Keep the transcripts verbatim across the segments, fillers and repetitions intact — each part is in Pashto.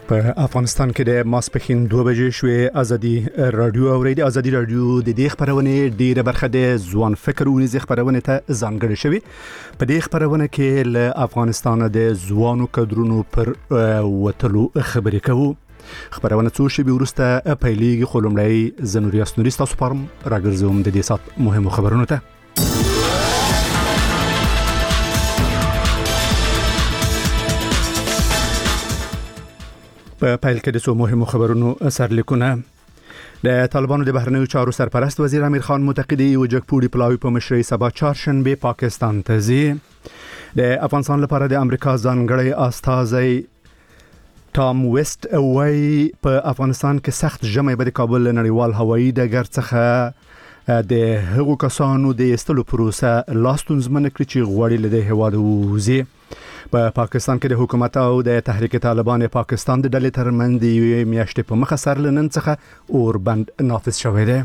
په افغانستان کې د ماسپښین دوه بجې شوې. ازادي رادیو اوریدي. ازادي رادیو د دې خبرونه ډیره برخه د ځوان فکر ونیزي خبرونه ته ځانګړې شوی. په دې خبرونه کې له افغانستان د ځوانو کډرونو پر وتلو خبرې کوو. خبرونه څو شی ورسته پیلېږي خو لومړی زنوري اسنوري تاسو پرم راګرځوم د دې سات مهمو خبرونو ته. په پیل کې د څو مهمو خبرونو سرلیکونه. د طالبانو د بهرنیو چارو سرپرست وزیر امیر خان متقی یو جګپوړي پلاوی په مشرۍ سبا چهارشنبه پاکستان ته ځي. د افغانستان لپاره د امریکا ځانګړی استازی ټام ویسټ وايي په افغانستان کې سخت ژمی به د کابل نړیوال هوایي ډګر څخه د هغو کسانو د ایستلو پروسه لاستونزمنه کړي چې غواړي له دې هیواده ووځي. په پاکستان کې د حکومت او د تحریک طالبان پاکستان د ډلې ترمنځ د یوې میاشتې په مخه سر لنن څخه اوربند نافذ شوی دی.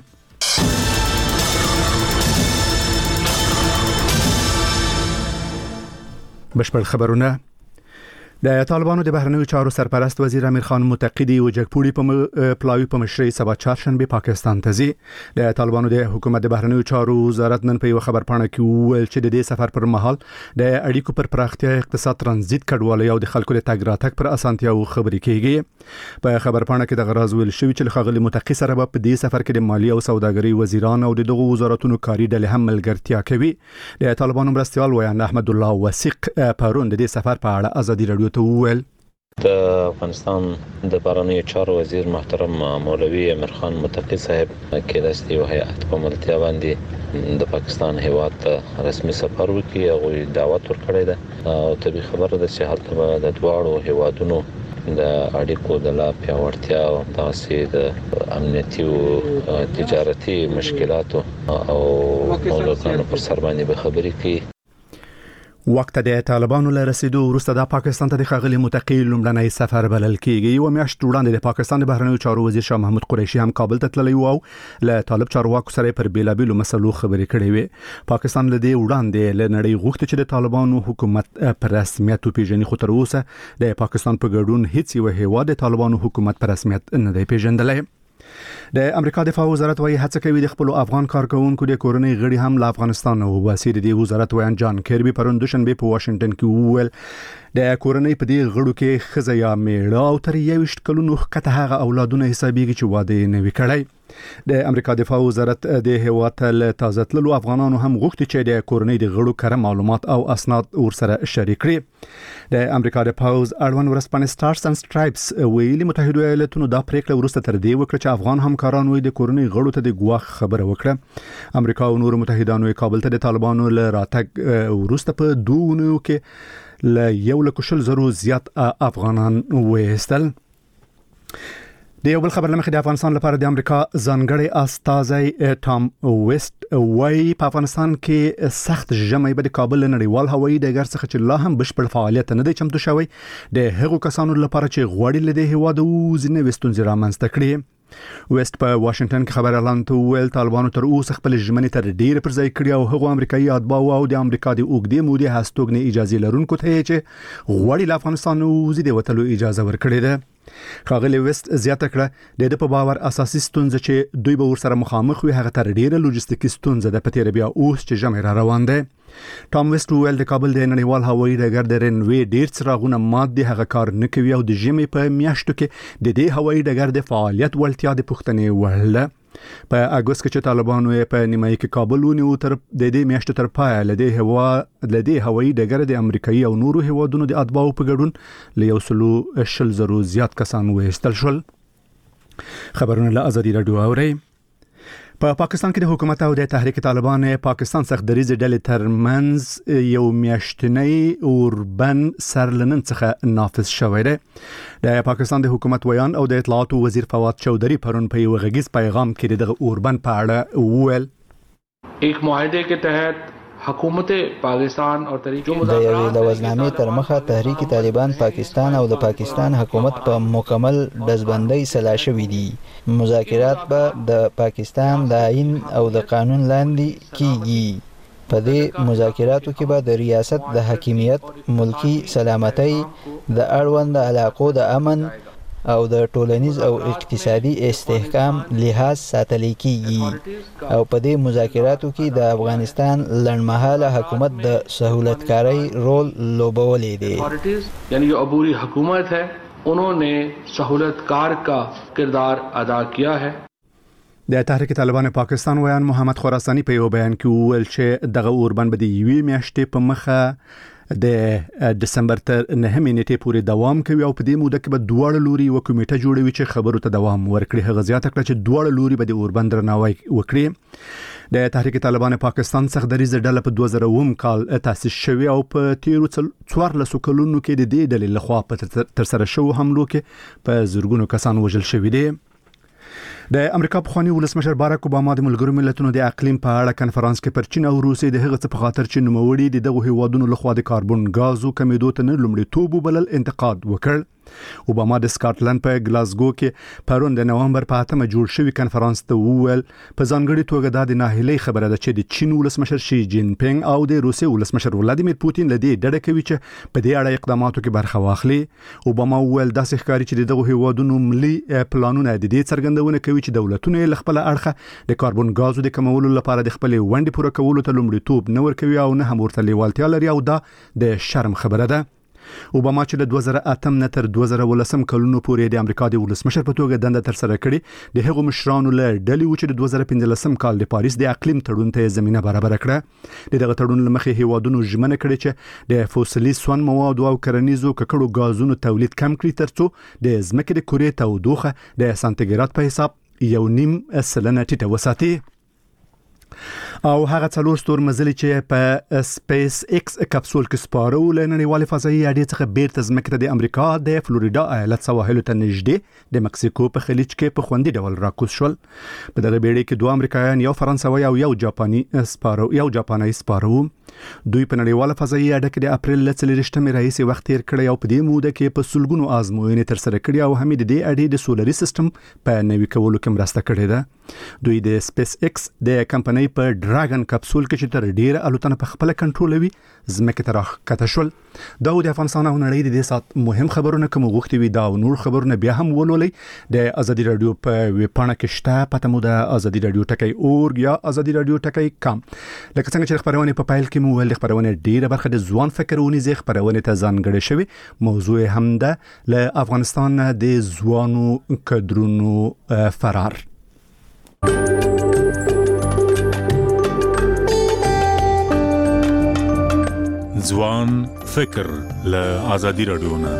بشپړ خبرونه. د طالبانو د بهرنیو چارو سرپرست وزیر امیر خان متقی یو جګپوړي په پلاوی په مشرۍ سبا چهارشنبه پاکستان ته ځي. د طالبانو د حکومت د بهرنیو چارو وزارت نن په یو خبرپاڼه کې وویل چې د دې سفر پر مهال د اړیکو پر پراختیا، اقتصاد، ترانزیت، کډوالۍ او د خلکو د تګ راتګ پر اسانتیاو خبرې کیږي. په خبرپاڼه کې د غراض ویل شوی چې خغلی متقی سره په دې سفر کې د مالی او سوداګرۍ وزیران او دغه وزارتونو کاری ډلې هم ملګرتیا کوي. د طالبانو مرستيال ویان احمد الله وثیق پرون د دې سفر په اړه ازادي رادیو وویل. د افغانستان د بهرنیو چارو وزیر محترم مولوی امیر خان متقی صاحب کې د یو هیئت په ملتیا باندې د پاکستان هیواد ته رسمي سفر وکړي او دعوت ورکړی ده او طبي خبره ده چې هلته د دواړو هیوادونو د اړیکو د لا پیاوړتیا او تاسې د امنیتي او تجارتي مشکلاتو او موضوعاتو پر سر باندې به خبرې کوي. وخت د طالبانو له رسیدو وروسته د پاکستان ته د خغلی متقی لومړنی سفر بلل کیږي. یو میاشت وړاندې د پاکستان د بهرنیو چارو وزیر شاه محمود قریشي هم کابل ته تللی و او له طالب چارواکو سره پر بیلابیلو مسلو خبرې کړې وې. پاکستان له دې وړاندې له نړۍ غوښتي چې د طالبانو حکومت پر رسمیت وپیژني، خو تر اوسه د پاکستان په ګډون هیڅ یو هیواد د طالبانو حکومت پر رسمیت نه دی پیژندلی. د امریکا دفاع وزارت وايي هڅه کوي د خپل افغان کارکونکو د کورنۍ غړي هم له افغانستان وباسي. د دې وزارت ویان جان کیربي پرون دوشنبه په واشنگټن کې وویل د کورنۍ په دې غړو کې ښځه یا میړه او تر یویشت کلونو ښکته هغه اولادونه حسابيږي چې واده نه وی کړی. د امریکا دفاع وزارت د هیواد له تازه تللو افغانانو هم غوښتي چې د کورنۍ د غړو کره معلومات او اسناد ورسره شریک کړي. د امریکا د پاوز اړوند ورسپانې سټارز اند سټرایپس ویلي متحده ایالاتونو دا پریکړه ورسته تر دې وکړه چې افغان همکاران وي د کورنۍ غړو ته د ګواښ خبره وکړه. امریکا او نور متحدانو کابل ته د طالبانو له راتګ ورسته په دوه کې له یو لک شل زرو زیات افغانان وېستل. د یو بل خبر لمخې د افغانستان لپاره د امریکا ځانګړی استازی ټام ویسټ وايي په افغانستان کې سخت ژمی به د کابل نړیوال هوایي ډګر څخه چې لا هم بشپړ فعالیت نه دی چمتو شوی د هغو کسانو لپاره چې غواړي له دې هیواده وځي نوې ستونزې رامنځته کړي. ویسټ په واشنگټن کې خبر اعلان ته ویل طالبانو تر اوسه خپل ژمنې تر ډیره پر ځای کړی او هغو امریکایي اتباع او د امریکا د اوږدې مودې هستوګنې اجازه لرونکو ته چې غواړي له افغانستان وځي د وتلو اجازه ورکړي ده. خاغلی ویسټ زیاته کړه د دې په باور اساسي ستونزه چې دوی به ورسره مخامخ وي هغه تر ډیره لوجستیکي ستونزه ده په تیر بیا اوس چې ژمی را روان دی. ټام ویسټ ویل د کابل د نړیوال هوایي ډګر د رنوي ډیر څراغونه مات دي، هغه کار نه کوي او د ژمي په میاشتو کې د دې هوایي ډګر د فعالیت ولتیا د پښتنې وړل. په اګوست کې چې طالبانو په نیمایي کې کابل ونیو تر د دې میاشتې تر پای لدې هوا لدې هوایي ډګر د امریکایي او نورو هیوادونو د اتباعو په ګډون له یو سلو شل زرو زیات کسان وېستل شول. خبرونه له ازادي رادیو اوري. په پاکستان کې د حکومت او د تحریک طالبان پاکستان څخه د ریزې ډلې ترمنځ یو میاشتنی اوربن سرلنن څخه نافذ شوی دی. د پاکستان د حکومت ویان او د اطلاعات وزیر فواد چودھری پرون په یو غږیز پیغام کې دغه اوربن په اړه وویل. ایک معاهده के तहत حکومت پاکستان او تحریک د یوې لوزنامې تر مخه تحریک طالبان پاکستان او د پاکستان حکومت په مکمل دزبندۍ سلا شوې دي. مذاکرات به د پاکستان د آئین او د قانون لاندې کیږي. په دې مذاکراتو کې به د ریاست د حاکمیت، ملکی سلامتۍ، د اړوند علاقو د امن او د ټولنیز او اقتصادي استحکام لحاظ ساتل کیږي او په دې مذاکراتو کې د افغانستان لړمحاله حکومت د سہولتکاری رول لوبولې دی. یعنی جو عبوری حکومت ہے انہوں نے سہولتکار کا کردار ادا کیا ہے. د تحریک طالبان پاکستان ویان محمد خراسانی په یو بیان کې وویل چې دغه اوربند به د یوې میاشتې په مخه د دسمبر تر نهمې نیټې پورې دوام کوي او په دې موده کې به دواړه لوري یوه کمیټه جوړوي چې خبرو ته دوام ورکړي. هغه زیاته کړه چې دواړه لوري به د اوربند درناوی وکړي. د تحریک طالبان پاکستان څخه دریزه ډله په دوه زره اووه کال تاسیس شوی او په تیرو څوارلسو کلونو کې د دې ډلې لخوا په ترسره شوو حملو کې په زرګونو کسان وژل شوي دي. د امریکا پخوانی ولسمشر باراک اوباما د ملګرو ملتونو د اقلیم په اړه کنفرانس کې پر چین او روسیې د هغه څه په خاطر چې نوموړي د دغه هیوادونو لخوا د کاربن غازو کمیدو ته نه لومړیتوب وبلل انتقاد وکړ. اوباما د سکاټلند په ګلاسګو کې پرون د نوامبر په اتمه جوړ شوی کنفرانس ته وویل په ځانګړي توګه د ناهیلۍ خبره ده چې د چین ولسمشر شي جین پینګ او د روسیې ولسمشر ولادیمیر پوتین له دې ډډه کوي چې په دې اړه اقداماتو کې برخه واخلي. اوباما وویل داسې ښکاري چې دغه هیوادونو ملي پلانونه د دې څرګندونه کوي چې دولتونه له خپل اړخه د کاربن غازو د کمولو لپاره د خپل ونډې پوره کولو ته لومړیتوب نه ورکوي او نه هم ورته لیوالتیا لري او دا د شرم خبره ده. اوباما چې له دوه زره اتم نه تر دوه زره ولسم کلونو پورې د امریکا د ولسمشر په توګه دنده تر سره کړې د هغو مشرانو له ډلې و چې د دوه زره پنځلسم کال د پاریس د اقلیم تړون ته زمينه برابر کړه. دغه تړون لمخې هیوادونو ژمنه کړې چې د فوسیلي سون موادو او کرنیزو ککړو غازونو تولید کم کړي ترڅو د ځمکې د کورې تودوخه د سانتیګراد په حساب یو نیم سلنه ټیټه وساتي. او هغه څلور ستور مزلي چې په سپیس ایکس کپسول کې سپاره ول نړیوال فضایي اډې څخه بیرته ځمکې ته د امریکا د فلوریدا ایالت سواحل ته نږدې د مکسیکو په خلیج کې په خوندي ډول راکوز شول. په دغه بیړۍ کې دوه امریکایان یو فرانسوي او یو جاپاني سپاره یو جاپاني سپاره دوی په نړیوال فضایي اډه کې د اپریل لڅلېشتمې راهیسې وخت تیر کړی او په دې موده کې په سلګونو آزموینې تر سره کړې او هم د دې اډې د سولري سیستم په نوي کولو کې مرسته کړې ده. دوی د سپیس ایکس د کمپنۍ په ډراګن کپسول کې چې تر ډیره الوتنه په خپل کنټرولوي ځمکې ته راښکته شول. دا د افغانستان او نړۍ د دې سات مهم خبرونه کوم غوښتي وي دا او نور خبرونه بیا هم ولولئ د ازادي رادیو په ویبپاڼه کې شته پته مو د ازادي رادیو ټکی اورګ یا ازادي رادیو ټکی کام. لکه څنګه چې خبرونه په پایل کې مو ول خبرونه ډیره برخه د ځوان فکرونی زی خبرونه ته ځانګړې شوی موضوع هم ده له افغانستان د ځوانو کډرونو فرار. ځوان فکر له ازادي رادیو نه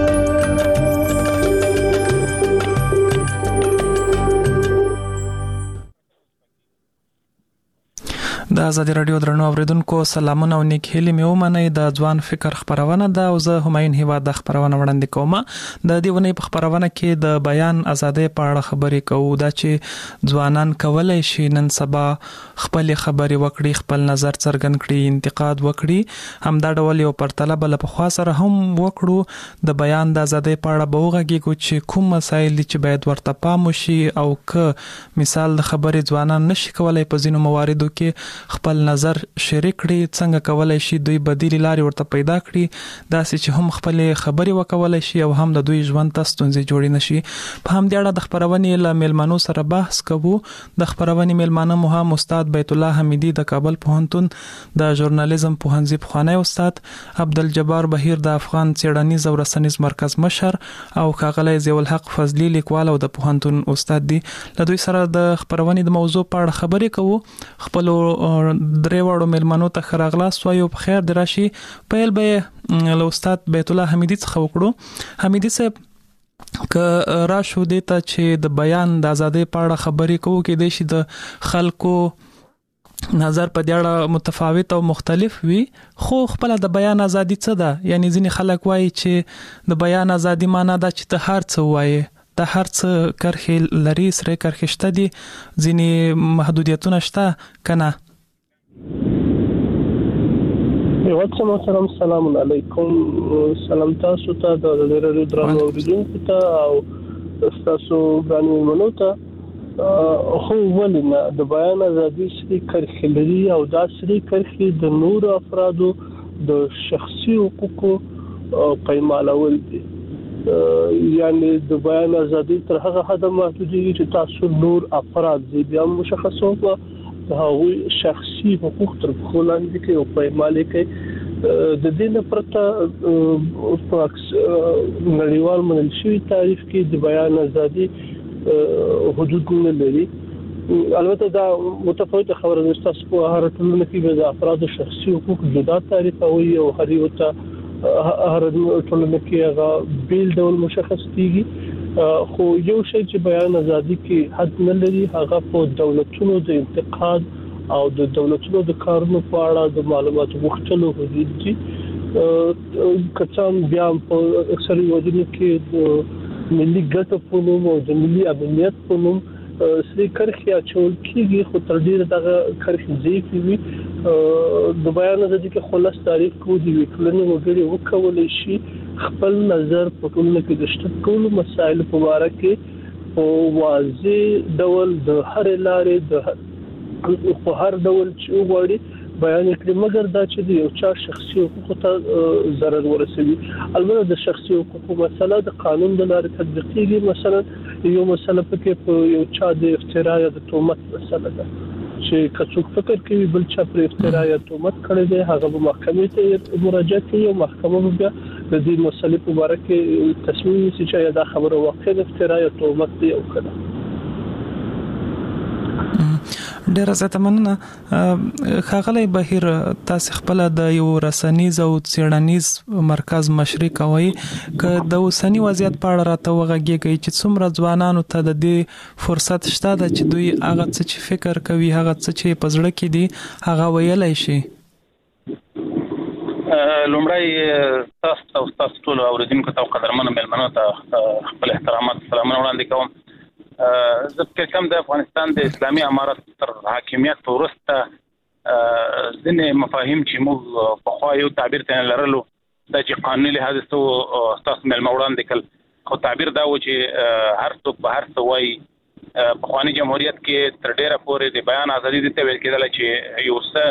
د ازادي رادیو درنو اوریدونکو سلامونه او نیک هیلې مې ومنئ. د ځوان فکر خبرونه ده او زه همایون هیواد د خبرونه وړاندې کوم. د دې ونې په خبرونه کې د بیان ازادي په اړه خبرې کوو دا چې ځوانان کولای شي نن سبا خپل خبرې وکړي خپل نظر څرګند کړي انتقاد وکړي هم دا ډول یو پرتله بل په خوا سره هم وکړو د بیان د ازادي په اړه به وغږیږو چې کوم مسایل چې باید ورته پام وشي او که مثال د خبرې ځوانان نشي کولای په ځینو مواردو کې خپل نظر شریک کړي څنګه کولای شي دوی بدیل لارې ورته پیدا کړي داسې چې هم خپل خبرې وکولای شي او هم د دوی ژوند ته ستونزې جوړې نشي. په هم دې اړه د خبرونې له میلمنو سره بحث کوو. د خبرونې میلمانه مو هم استاد بیت الله حمیدی د کابل پوهنتون د ژورنالیزم پوهنځي پخوانی استاد، عبدالجبار بهیر د افغان څېړنیز او رسنیز مرکز مشر او ښاغلی ضیاءالحق فضلي لیکوال او د پوهنتون استاد دي. له دوی سره د خبرونې د موضوع په اړه خبرې کوو. خپل درې وړو مېلمنو ته ښه راغلاست وایو په خیر دې راشي. پیل به له استاد بیت الله حمیدي څخه وکړو. حمیدي صاحب که راشو دې ته چې د بیان د ازادۍ په اړه خبرې کوو کېدای شي د خلکو نظر په دې اړه متفاوت او مختلف وي خو خپل د بیان ازادي څه ده؟ یعنی ځینې خلک وایي چې د بیان ازادي معنا ده چې ته هر څه وایې د هر څه کرښې لري سره کرښې شته دي ځینې محدودیتونه شته که نه؟ یوڅه محترم سلام علیکم. سلام تاسو ته د رادیو درنو اوریدونکو ته او تاسو باندې مونږ ته خو ولنه د بیان ازادي سری کرښې لري او دا سری کرښې د نور افرادو د شخصي حقوقو پایمالول دي. یعنی د بیان ازادي تر هغه حد محدودېږي چې تاسو نور افراد دې بیا مشخصو په هغوی شخصي حقوق تر پښو لاندې کوي او پایمالي کوي. د دې نه پرته په نړیوال منل شوي تعریف کې د بیان ازادي حدود نه لري. البته دا متفاوته خبره ده، تاسو په هر ټولنه کې به د افراد شخصي حقوق جدا تعریفوي او هر یو ته هر ټولنه کې هغه بیل ډول مشخص کیږي. خو یو شی چې بیان ازادي کې حد نه لري هغه په دولتونو د انتقاد او د دولتونو د کارونو په اړه د معلوماتو غوښتلو حدود دي. کڅام بیا په اکثري وجنو کې د ملي ګټو په نوم او د ملي امنیت په نوم سری کرخي اچول کیږي، خو تر ډیره دغه کرخي ضعیف وي. د بیان ازادي کې خلاص تعریف کوو د ټولنې وګړي وکولای شي خپل نظر په ټولنه کې د شته کولو مسایل په اړه کې په واضح ډول د هر لارې د په هر ډول چې وغواړي بیان کړي، مګر دا چې د یو چا شخصي حقوقو ته ضرر ورسوي. البته د شخصي حقوقو مسله د قانون د لارې تطبیقېږي. مثلا یو مسله پکې په یو چا د افترا یا د تهمت مسله ده چې کڅوک فکر کوي بل چا پر افترا یا تهمت کړی دی، هغه به محکمې ته مراجعه کوي او محکمه به بیا د دې مسلې په اړه کې تصمیم نیسي چې دا خبره واقعا افترا یا تهمت دی او کنه. ډیر زیاته مننه. ښاغلی بهیر، تاسو خپل د یو رسنیز او څېړنیز مرکز مشري کوئ، که د اوسنی وضعیت په اړه راته وغږیږئ چې څومره ځوانانو ته د دې فرصت شته ده چې دوی هغه څه چې فکر کوي، هغه څه چې په زړه کې دي، هغه ویلی شي؟ لومړی تاسو او تاسو ټول اوریدونکو ته او قدرمنو مېلمنو ته خپل احترامات سلامونه وړاندې کوم. زه فکر کوم د افغانستان د اسلامي امارت تر حاکمیت وروسته ځینې مفاهیم چې موږ پخوا یو تعبیر ته لرلو دا چې قانوني لحاظ څه تاسو مېلمه وړاندې کړل، خو تعبیر دا و چې هر څوک به هر څه وایي. پخواني جمهوریت کې تر ډېره پورې د بیان ازادي دې ته ویل کېدله چې یو څه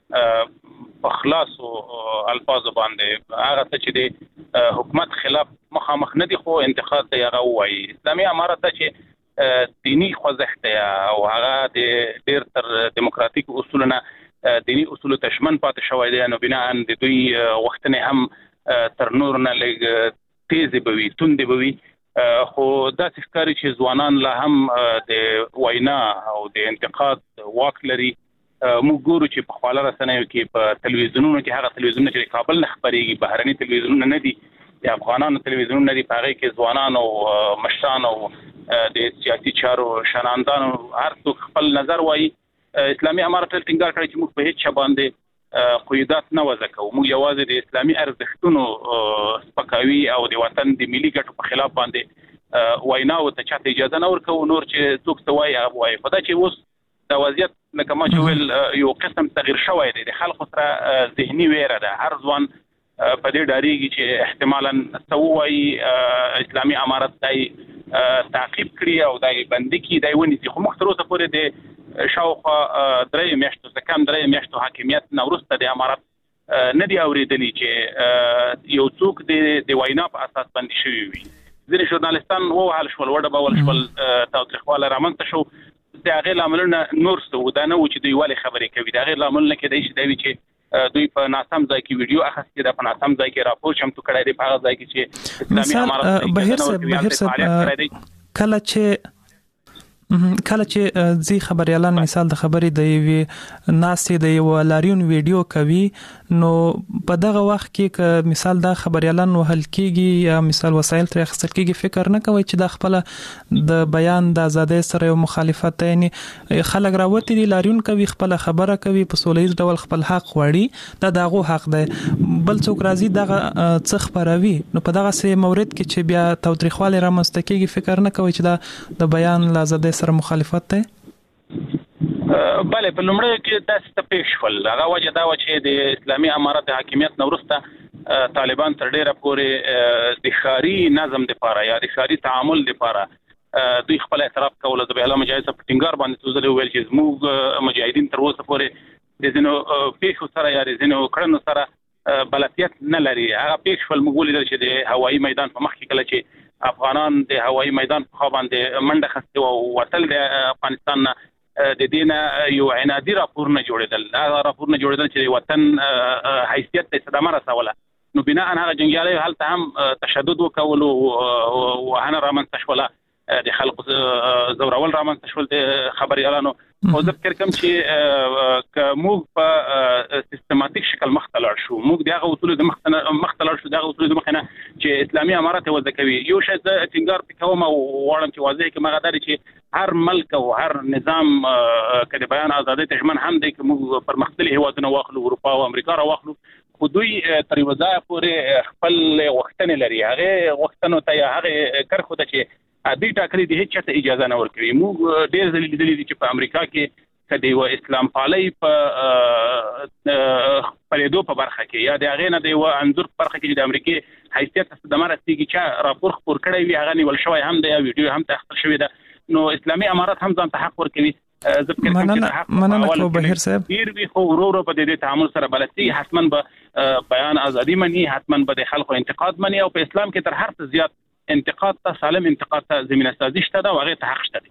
په خلاصو الفاظو باندې هغه څه چې د حکومت خلاف مخامخ نه دي خو انتقاد ته هغه وایي. اسلامي امارت ته چې دینی خوځښت او هغه د ډېر تر دیموکراتیک اصولونه دینی اصول تشمن پاتې شوی دی، نو بنا ان د دوی وختونه هم تر نور نه لږ تیز بوي توند بوي. خو دا ښکاري چې ځوانان لا هم د وینا او د انتقاد واک لري. موږ ګورو چې په خپل رسنیو کې په تلویزیونونو کې هغه تلویزیونونه چې کابل نه خبريږي، بهرني تلویزیونونه نه دي، د افغانانو تلویزیونونه دي، په هغه کې ځوانان او مشران او د سیاسي چارو شناندانو هر څوک خپل نظر وایي. اسلامي امارت ټینګار کړی چې موږ په هیڅ چا باندې قیودات نه وضع کوو، موږ یوازې د اسلامي ارزښتونو سپکاوي او د وطن د ملي ګټو په خلاف باندې ویناو ته چاته اجازه نه ورکوو، نور چې څوک څه وایي هغه وایي. خو دا چې اوس دا وضعیت لکه ما چې ویل یو قسم تغییر شوی دی، د خلکو سره ذهني ویره ده، هر ځوان په دې ډاریږي چې احتمالاً څه ووایي اسلامي امارت دای تعقیب کړي او دای بندي کړي، دای ونیسي. خو موږ تر اوسه پورې د شاوخوا درې میاشتو څخه کم درې میاشتو حاکمیت نه وروسته د امارت نه دی اورېدلی چې یو څوک د وینا په اساس بندي شوي وي. ځینې ژورنالستان ووهل شول، وډبول شول، تاوتریخواله رامنځته شو. د هغې لاملونه نور څه وو، دا نه و چې دوی ولې خبرې کوي. د هغې لاملونه کېدای شي دا وي چې دوی په ناسم ځای کې ویډیو اخیستې ده، په ناسم ځای کې راپور چمتو کړی دی، په هغه ځای کې چې اسلامي امارت بهیر صاحب بهیر صاحب کله چې کله چې ځي خبريالان مثال د خبرې د یوې ناسې د یو لاریون ویډیو کوي، نو په دغه وخت کې ک مثال دا خبريالان وهل کېږي یا مثال وسایل تر اخیستل کېږي، فکر نه کوي چې د خپل د بیان د ازادۍ سره یو مخالفت یعنی خلک راوتی دي لاریون کوي، خپل خبره کوي، په سولهییز ډول خپل حق غواړي، دا دغه حق دی. بل څوک راځي دغه څه خبروي، نو په دغه سه مورید کې چې بیا تاوتریخواله رامنځته کېږي، فکر نه کوي چې دا د بیان د ازادۍ سره مخالفت ده؟ بله، په لومړی کې داسې ته پېښ شول. هغه وجه دا و چې د اسلامي امارت د حاکمیت نه وروسته طالبان تر ډېره پورې د ښاري نظم دپاره یا د ښاري تعامل دپاره دوی خپل اعتراف کوله. د بهلا مجاهد صاحب په ټینګار باندې څو ځلې وویل چې زموږ مجاهدین تر اوسه پورې د ځینو پېښو سره یا د ځینو کړنو سره بلدیت نه لري. هغه پیښ فل مغول چې د هوایي میدان په مخ کې کله چې افغانان د هوایي میدان په خوا باندې منډه خسته او وتل د افغانستان نه د دینه یو عنادي راپور نه جوړېدل. دا راپور نه جوړېدل چې وطن حیثیت ته صدمه رسوله. نو بنا ان هغه جنگیالي هلته هم تشدد وکول او هغه رامنځته شول د خلق زورول رامنځته شول د خبري اعلانو. او زه فکر کوم چې کومو په سیستماتیک شکل مختلف شو موږ دغه اصول د مختلف شو دغه اصول د مخنه چې اسلامي امارات وځ کوي. یو شی د ټینګار په کومه وړم چې واضح کې مغداري چې هر ملک او هر نظام کله بیان ازادي تجمن هم د موږ پر مختلف هیوادونو واخلو اروپا او امریکا را واخلو خو دوی تر وځه پورې خپل وختونه لري. هغه وختونو ته هغه کار خو د چې ادي ټاکلي د هیڅ چاته اجازه نه ورکوي. موږ ډېر ځلې لیدلي دي چې په امریکا کې کدی و اسلام پالي په پریدو په برخه کې یا د هغه نه دی و انظر په برخه کې د امریکای حیثیت د مرستيږي چې راپور خبر کړی وي هغه نیول شوی هم دی ویډیو هم تخصیص شوی ده. نو اسلامي امارات هم ځان ته حق ورکوي. ځکه چې مننه کو بهیر صاحب ډیر وی خو ورو ورو په دې تعامل سره بلدتي حتما به بیان ازادي مني حتما به د خلکو انتقاد مني او په اسلام کې تر هر څه زیات انتقاد ته سالم انتقاد ته زمينه سازي شته دا وغه ته حق شته.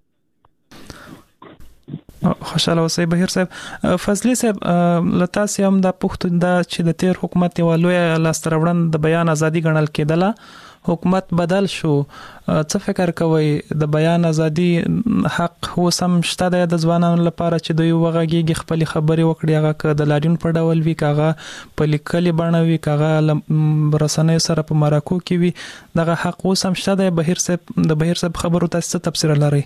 خوشاله اوسئ بهیر صاحب. فضلی صاحب لتا سیم د پښتون د چې د تیر حکومت یو لوی لاستروړن د بیان ازادي ګڼل کېدله حکومت بدل شو. څه فکر کوئ د بیان ازادي حق هو سم شته د ځوانانو لپاره چې دوی وغږیږي خپل خبري وکړي هغه د لاریون په ډول وی کاغه په لیکلي بڼه وی کاغه رسنۍ سره په مراکو کې وی دغه حق هو سم شته د بهیر صاحب د بهیر صاحب خبرو تاسو تفسیر لري.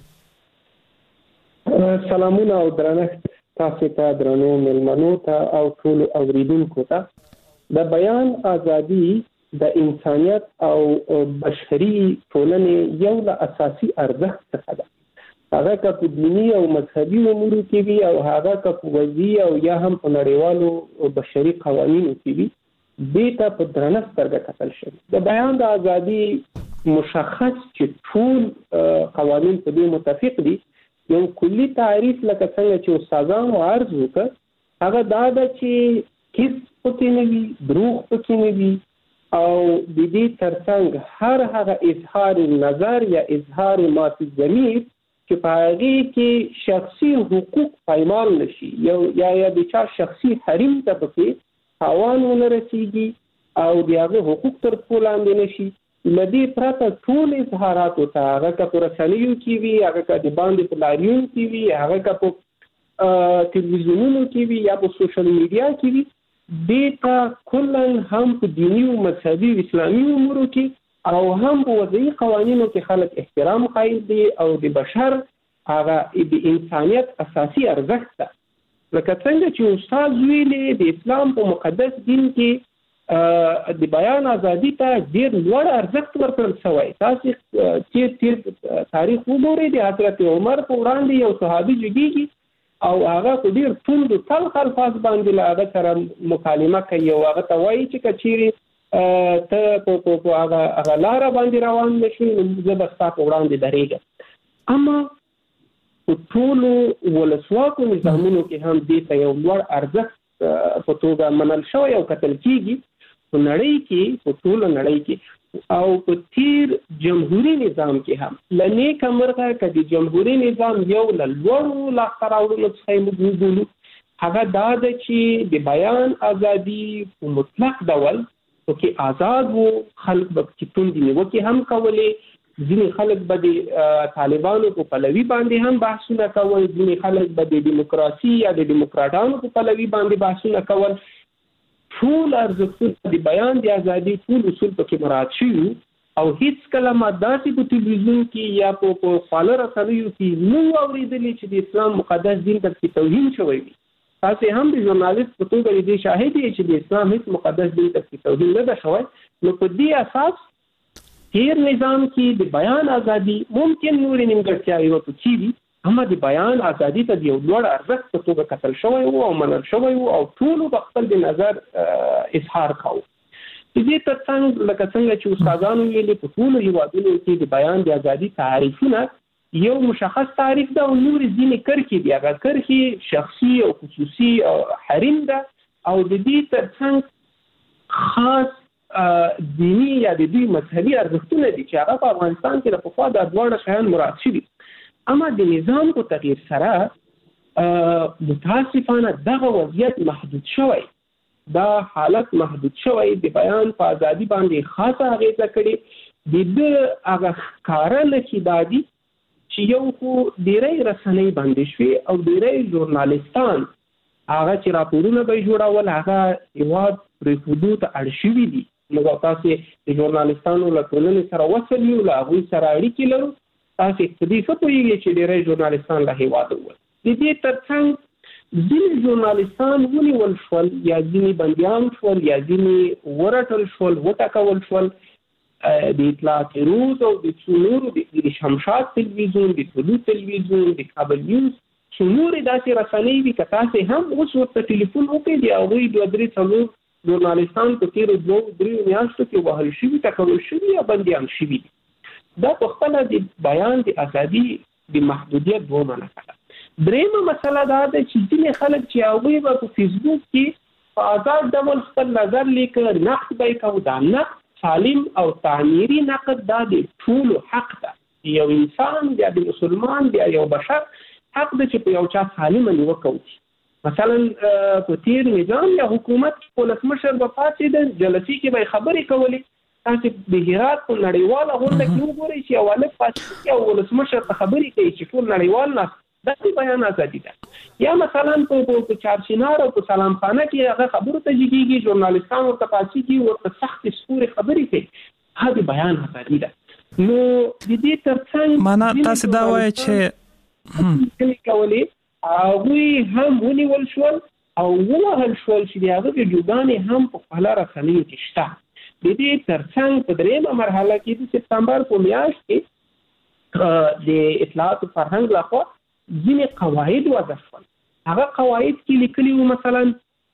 سلامونه او درنښت تاسو ته درنو ملمنو ته او ټول اوریدونکو ته. د بیان ازادي د انسانیت او بشري ټولنې یو له اساسي ارزښت څخه ده. هغه که په دینی او مذهبي امور کې وي او هغه که په وضعي او یا هم په نړیوالو بشري قوانینو کې وي دې ته په درنه سترګه کتل شوی. د بیان د ازادي مشخص چې ټول قوانین په دې متفق دي. یو کلی تعریف لکه څنګه چې استادانو عرض وکړ هغه دا ده چې هیڅ پکې نه وي دروغ پکې نه وي او د دې ترڅنګ هر هغه اظهار نظر یا اظهار ما فی الضمیر چې په هغه کې شخصي حقوق پایمال نشي یو یا یا د چا شخصي حریم ته پکې تاوان ونه رسیږي او د هغه حقوق تر پښو لاندې نشي. لدی پرته ټول اظهارات او هغه که پر رسنیو کې وي هغه که د باندې په لاریون کې وي هغه که په ټلویزیونونو کې وي یا په سوشل میډیا کې وي دیتا کلن هم په دینی او مذهبي اسلامي امورو کې او هم په وضعي قوانینو کې خلک احترام قایل دي او د بشر هغه د انسانیت اساسي ارزښت ده. لکه څنګه چې استاد ویلي د اسلام په مقدس دین کې د بیان ازادي ته ډیر لوړ ارزښت ورکړل شوی. تاسو چې تیر تاریخ وګورئ د حضرت عمر په وړاندې یو صحابي جګیږي او هغه په ډیر توند تلخ الفاظ باندې لاغه سره مکالمه کوي او هغه ته وایي چې کچيري ته په په هغه هغه لار باندې روان نشي زه به تاسو وړاندې درېږم. اما په ټول ولسواکو نظامونو کې هم دې ته یو لوړ ارزښت په توګه منل شوی او کتل کیږي. په نړۍ کې په ټول نړۍ کې او په تیر جمهوریت نظام کې هم لنی کمرغه کدي جمهوریت نظام یو لوړو لا قراولو څخه موږ وګورو هغه دا د چې د بیان ازادي په مطلق ډول کې آزاد وو خلک به چې دي وکي هم کولې. ځینې خلک به د طالبانو په پلوي باندې هم بحثونه کول ځینې خلک به د دیموکراسي یا د دیموکراټانو په پلوي باندې بحثونه کول. ټول ارزښتونه د بیان د ازادي ټول اصول پکې مراعات شوي او هیڅ کله ما داسې په ټلویزیون کې یا په خواله رسنیو کې نو اورېدلې چې د اسلام مقدس دین ته توهین شوی وي. تاسو هم د ژورنالیست په توګه د دې شاهد یې چې د اسلام هیڅ مقدس دین ته توهین نه ده شوی. نو په دې اساس هیر نظام کې د بیان ازادي ممکن نور نیمګړتیاوې ورته دي اما د بیان ازادي ته یو لوړ ارزښت په توګه کتل شوی او منل شوی او ټول په خپل د نظر اظهار کاوه. دې ترڅنګ لکه څنګه چې استادانو ویلي په ټول هیوادونو کې د بیان د ازادي تعریفونه یو مشخص تعریف ده او نور ځینې کرښې دي. هغه کرښې شخصي او خصوصي او حریم ده او د دې ترڅنګ خاص دینی یا د دوی مذهبي ارزښتونه دي چې هغه په افغانستان کې د پخوا د دواړه شیان مراعات شوي. اما د نظام په تغییر سره متاسفانه دغه وضعیت محدود شوی، دا حالت محدود شوی، د بیان په ازادي باندې خاصه اغیزه کړې. د دې هغه کارل چې دادي چې یو خو ډیری رسنۍ باندې شوي او ډیری ژورنالیستان هغه چې راپورونه به جوړول هغه هیواد پرېښودو ته اړ شوي دي. نو تاسو د ژورنالیستانو له ټولنې سره وصل یو، له هغوی سره اړیکې لرو، تاسو په دې څه پوهېږئ چې ډیری ژورنالیستان له هیواده ووتل. د دې ترڅنګ ځینې ژورنالیستان ونیول شول یا ځینې بندیان شول یا ځینې ورټل شول، وټکول شول. د اطلاعات روز او د څلورو د شمشاد تلویزیون، د طلوع تلویزیون، د کابل نیوز، څلورو داسې رسنۍ دي که تاسو هم اوس ورته ټلیفون وکړئ د هغوی دوه درې څلور ژورنالیستان په تېرو دوو دریو میاشتو کې وهل شوي، ټکول شوي یا بندیان شوي دي. دا په خپله د بیان د ازادي د محدودیت دومره نښه ده. درېیمه مسله دا ده چې ځینې خلک چې هغوی به په فیسبوک کې په آزاد ډول خپل نظر لیکه، نقد به یې کوو. دا نقد سالم او تعمیري نقد دا د ټولو حق ده. یو انسان یا د مسلمان یا یو بشر حق ده چې په یو چا سالمه نیوکه وکړي. مثلا په تیر نظام یا حکومت کې ولسمشر به پاڅېده، جلسې کې به خبرې کولې. تاسو د هرات په نړیواله غونډه کې وګورئ چې یو هلک پاڅېږي او ولسمشر ته خبرې کوي چې ټول نړیوال ناست. دا د بیان ازادي ده. یا مثلا په چارچینار او په سلام خانه کې هغه خبرو ته جګیږي، ژورنالیستان ورته پاڅېږي، ورته سختې سپورې خبرې کوي. دا د بیان ازادي ده. نو د دې ترڅنګ معنا تاسو دا وایي چې کلی کولې هغوی هم ونیول شول او ووهل شول چې د هغه ویډیوګانې هم په خپله رسنیو کې شته. د دې ترڅنګ په درېیمه مرحله کې د سپتمبر په میاشت کې د اطلاعات فرهنګ لخوا ځینې قواعد وضع شول. هغه قواعد کې لیکلي وو مثلا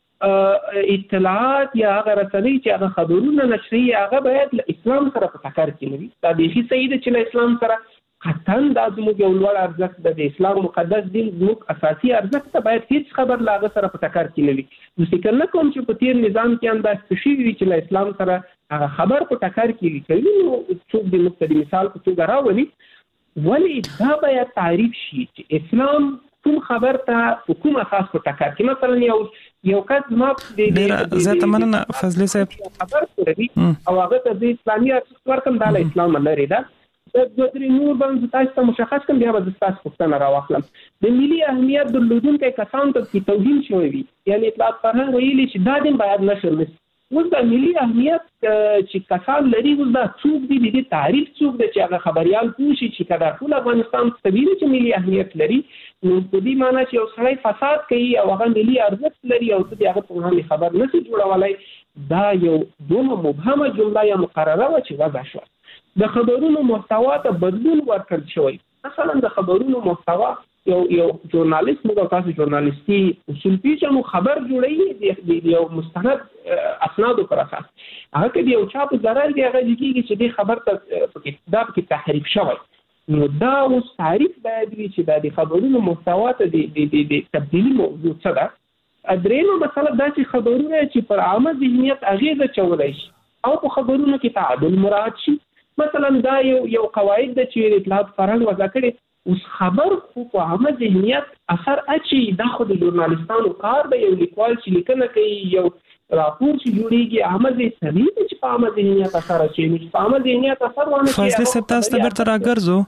اطلاعات یا هغه رسنۍ چې هغه خبرونه نشري هغه باید له اسلام سره په ټکر کې نه وي. دا بیخي صحیح ده چې له اسلام سره قطعا دا زموږ یو لوړ ارزښت ده. د اسلام مقدس دین زموږ اساسي ارزښت ده، باید هیڅ خبر له هغه سره په ټکر کې نه وي. زه فکر نه کوم چې په تیر نظام کې هم داسې شوي وي چې له اسلام سره هغه خبر په ټکر کې لیکلي. نو څوک د موږ د مثال په توګه راولي، ولې دا باید تعریف شي چې اسلام کوم خبر ته په کوم اساس په ټکر کې. مثلا یو یو کس ما د دې زه تمنه فضلي صاحب خبر کوي او هغه ته د اسلامي ارزښت ورکم، دا له اسلام لري ده. د دوه درې نور باندې تاسو ته مشخص کوم، بیا به تاسو پوښتنه راوخلم. د ملي اهمیت درلودونکو کسانو ته چې توهین شوی وي، یعنی اطلاعات فرهنګ ویلي چې دا دین باید نشر نشي. اوس د ملي اهمیت چې کسان لري، اوس دا څوک دي، د دې تعریف څوک دی چې هغه خبريال پوه شي چې کله ټول افغانستان طبیعي چې ملي اهمیت لري، نو په دې معنی چې یو سړی فساد کوي او هغه ملي ارزښت لري او ته هغه په هم خبر نشي جوړولای. دا یو دومره مبهمه جمله یا مقرره و چې وضع شوه. د خبرونو محتوا ته بدلون ورکړل شوی. مثلا د خبرونو محتوا یو یو ژورنالیست موږ تاسو ژورنالیستي اصول پیژنو، خبر جوړوي د یو مستند اسنادو پر اساس. هغه کې یو چا په ضرر دی هغه کېږي چې د خبر ته په دا کې تحریف شوی. نو دا اوس تعریف باید وي چې د خبرونو محتوا ته د د تبدیلی موضوع څه ده. درېیمه مسله دا چې خبرونه چې پر عامه ذهنیت اغیزه چولای شي او په خبرونو کې تعادل مراعات شي. مثلا دا یو یو قواعد د چې اطلاعات فرهنګ وضع کړي. اوس خبر خو په عامه ذهنیت اثر اچي، دا خو د ژورنالیستانو کار دی. یو لیکوال چې لیکنه کوي، یو راپور چې جوړیږي، عامه ذهنیت چې په عامه ذهنیت اثر اچي، چې په عامه ذهنیت اثر ونه کوي. فضلي صاحب تاسو ته بیرته راګرځو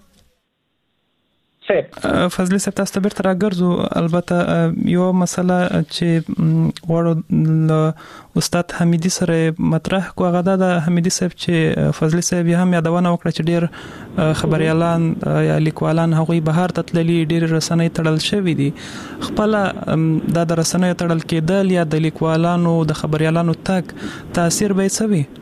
فضلي صاحب تاسو ته بیرته راګرځو. البته یو مسله چې وړو استاد حمیدي سره مطرح کو، هغه د حمیدي صاحب چې فضلي صاحب هم یادونه وکړه چې ډېر خبريالان یا لیکوالان هغوی بهر ته تللي، ډېر رسنۍ تړل شوي دي. خپل دا د رسنۍ تړل کېدل یا د لیکوالانو د خبريالانو تګ تاثیر به څه وي؟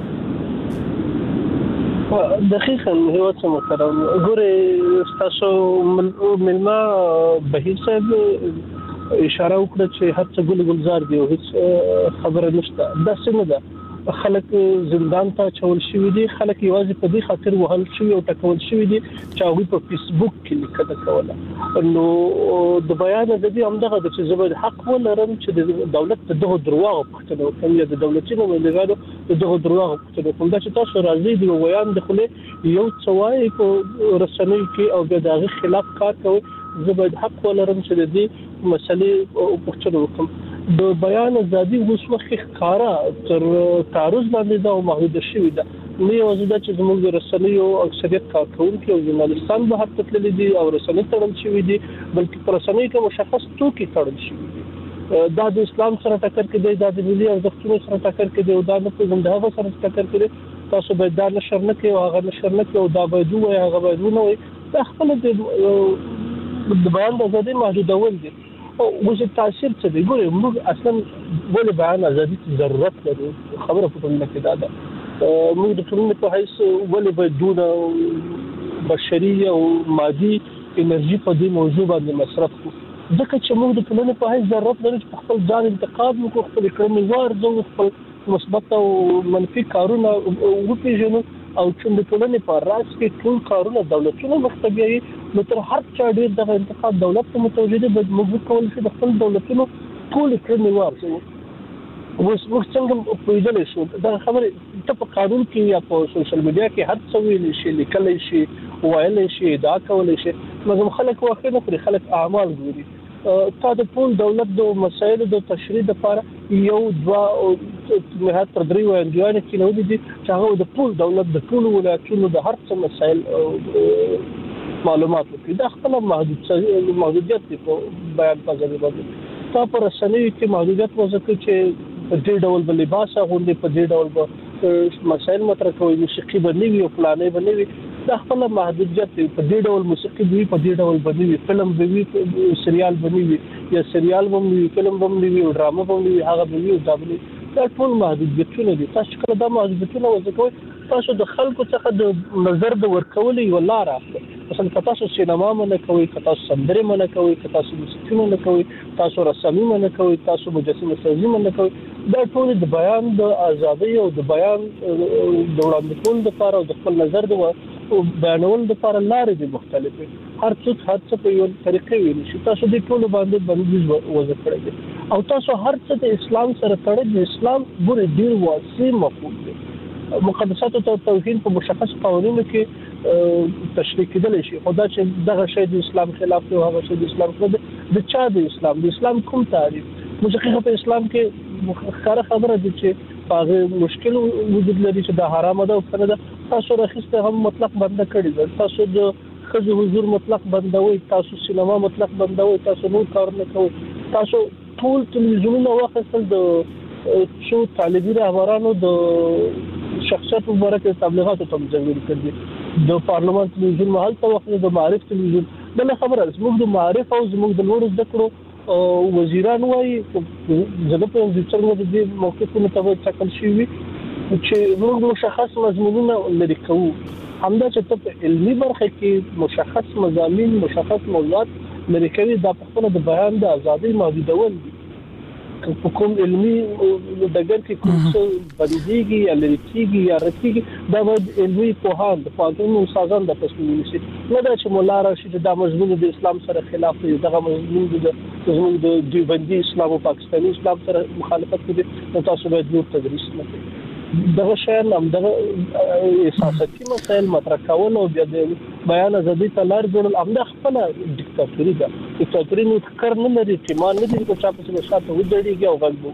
دقیقاً هیواد څه محترم ګوره، تاسو ملما بهیر صاحب اشاره وکړه چې هر څه ګل ګلزار دی او هیڅ خبره نشته. دا څنګه ده؟ خلک زندان ته چول شوی دي خلک یوازې په دې خاطر وهل شوی او ټکول شوی دي چې هغه په فیسبوک کې لیکنه کوله نو د بیان د دې همدغه د چې زبر حق ولرم چې د دولت دغه درواغ پښتنو کوم یا د دولتي نمائندګانو دغه درواغ پښتنو کوم دا چې تاسو راځي دی ویان د خله یو څوای په رسنۍ کې او د دغه خلاف کار کوي زبر حق ولرم چې د دې مسلې پښتنو کوم د بیان ازادي اوس وخت ښکارا تر تعرض باندې دا محدود شوی ده نو یو ځدا چې زموږ د رسنیو اکثریت کارکونکو او ژورنالیستان به هر تللی دي او رسنۍ تړل شوی دي بلکې پر رسنۍ کې مشخص توکي تړل شوی دي دا د اسلام سره ټکر کې دی دا د ملي ارزښتونو سره ټکر کې دی او دا د پوهنده سره ټکر کې دی تاسو به دا نشر نه کوي او هغه نشر نه کوي او دا به دوی هغه به دوی نه وي دا خپل د بیان د ازادي محدودول دي او وجه تاثیر څه دی ګوره موږ اصلا ولې بیان ازادي ته ضرورت لري خبره په ټولنه کې دا ده موږ د ټولنې په حیث ولې به دونه بشري او مادي انرژي په دې موضوع باندې مصرف کوو ځکه چې موږ د ټولنې په حیث ضرورت لري چې خپل ځان انتقاد وکړو خپل کړنې وارزو خپل مثبت او منفي کارونه وپېژنو او چې د ټولنې په راز کې ټول کارونه دولتونو مختبيي نو تر هر چا ډېر د انتقاد دولت ته متوجه دي بد موږ کول شي د خپل دولتونو ټول کړنې وارزو اوس موږ څنګه په دې شو دا خبره ته په قانون کې یا په سوشل میډیا کې هر څه ویل شي لیکل شي وایل شي دا کول شي مګر خلک واخې نه پر خلک اعمال ګوري تا د ټول دولت د مسایلو د تشریح لپاره یو دوا نهایت تر درې وایي چې نو دي چې هغه د ټول دولت د ټول ولایتونو د هر څه مسایل معلومات ورکړي دا خپل محدود محدودیت په بیان په ځای باندې تا پر رسنۍ کې محدودیت وځکه چې په دې ډول بل لباس غوندي په دې ډول به مسایل مطرح کوي موسیقي بنوي او پلانې بنوي دا خپل محدودیت په دې ډول موسیقي دی په دې ډول بنوي فلم بنوي سریال بنوي یا سریال بنوي فلم بنوي او ډرامه بنوي هغه بنوي دا بنوي دا ټول محدودیتونه دي تاسو کله دا محدودیتونه وځکوي تاسو د خلکو څخه د نظر د ورکولې یو لار اخلي مثلا تاسو سینما منه کوي تاسو سندره منه کوي تاسو موسیقي منه کوي تاسو رسامي منه کوي تاسو مجسمه سازي منه کوي دا ټول د بیان د ازادۍ او د بیان د وړاندې کول لپاره او د خپل نظر د بیانول لپاره لارې دي مختلفه هر څوک هر څه په یو طریقې ویل شي تاسو د ټول باندې باندې وځ کړی او تاسو هر څه د اسلام سره تړل د اسلام ګورې ډیر واسع مفهوم دی مقدسات او توحید په مشخص قوانینو کې تشریح کېدل شي خدا چې دغه شی د اسلام خلاف دی او هغه شی د اسلام خلاف دی د چا د اسلام د اسلام کوم تعریف مخکې په اسلام کې خبره خبره دي چې هغه مشکل وجود لري چې دا حرام ده او کنه ده تاسو راخسته هم مطلق بند کړی ده تاسو د خځو حضور مطلق بندوي تاسو سینما مطلق بندوي تاسو نور کار نه کوي تاسو ټول تلویزیونونه واخیستل د څو طالبي رهبرانو د شخصیت مبارکه تبلیغات ته مجبور کړي د پارلمان تلویزیون محل ته وخت د معرف تلویزیون بل خبره زموږ د معرف او زموږ د لوړ زده کړو وزیران وایي زه په ځینو د دې موقفونو ته څکل شي چې موږ مشخص مضمونونه لري کوو همدا چې په علمي برخه کې مشخص مضامین مشخص موضوعات لري کوي دا په خپل د بیان د ازادۍ محدودول دي په کوم علمي دګر کې کوم څه بنديږي یا لري کېږي یا راتېږي دا د علمي پوهان د پاتون استادان د تصمیم نشي نه دا چې مولا راشي دا مضمون د اسلام سره خلاف دی دغه مضمون د زموږ د دیوبندي اسلام او پاکستاني اسلام سره مخالفت کوي نو تاسو باید نور تدریس نه کوئ دغه شیان هم دغه احساساتي مسایل مطرح کول او بیا د بیان ازادي ته لار جوړول همدا خپل ډیکټاتوري ده ډیکټاتوري نو کار نه لري چې مان نه دي چې چا په شاته ودرېږي او غلبو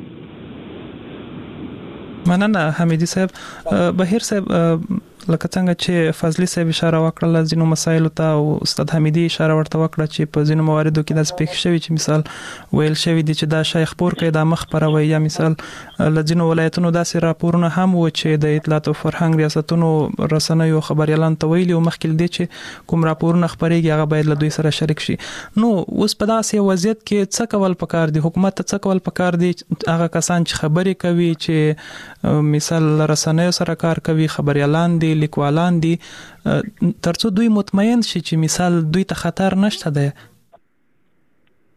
مننه حمیدي صاحب بهیر صاحب لکه څنګه چې فضلی صاحب اشاره وکړه ځینو مسایلو ته او استاد حمیدي اشاره ورته وکړه چې په ځینو مواردو کې د سپیک شوی چې مثال ویل شوی دی چې دا شیخ پور کې د مخ پروي یا مثال لځینو ولایتونو داسې راپورونه هم و چې د اطلاعات او فرهنګ ریاستونو رسنیو خبريالان ته ویلي او مخکې دی چې کوم راپورونه خبريږي هغه باید له دوی سره شریک شي نو اوس په داسې وضعیت کې څه کول پکار دي حکومت ته څه کول پکار دي هغه کسان چې خبري کوي چې مثال رسنیو سره کار کوي خبريالان دي لیکوالان دي ترڅو دوی مطمئن شي چې مثال دوی ته خطر نشته ده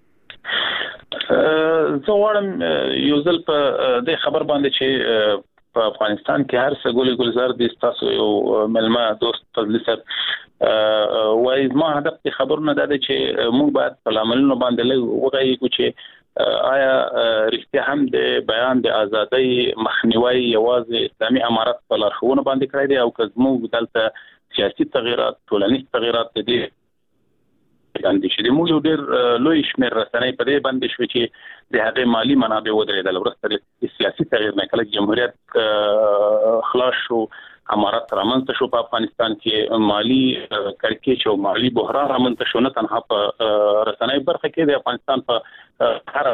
زه واړم یو ځل په دې خبر باندې چې په افغانستان کې هر څه ګولې ګلزار دي. تاسو یو ملما دوست فضل صاحب وایي ما هدف د خبرونه دا دی چې موږ باید په عملونو باندې لږ وغږیږو چې آیا رښتیا هم د بیان د ازادۍ مخنیوي یوازې اسلامي امارت په لارښوونه باندې کړی دی او که موږ دلته سیاسي تغیرات ټولنیز تغیرات دي باندې چې موږ یو ډېر لوی شمېر رسنۍ په دې باندې شو چې د هغې مالی منابع ودرېدل وروسته د سیاسي تغییر نه کله جمهوریت خلاص شو امارت رامنځته شو په افغانستان کې مالی کړکېچ او مالی بحران رامنځته شو نه تنها په رسنۍ برخه کې د افغانستان په هر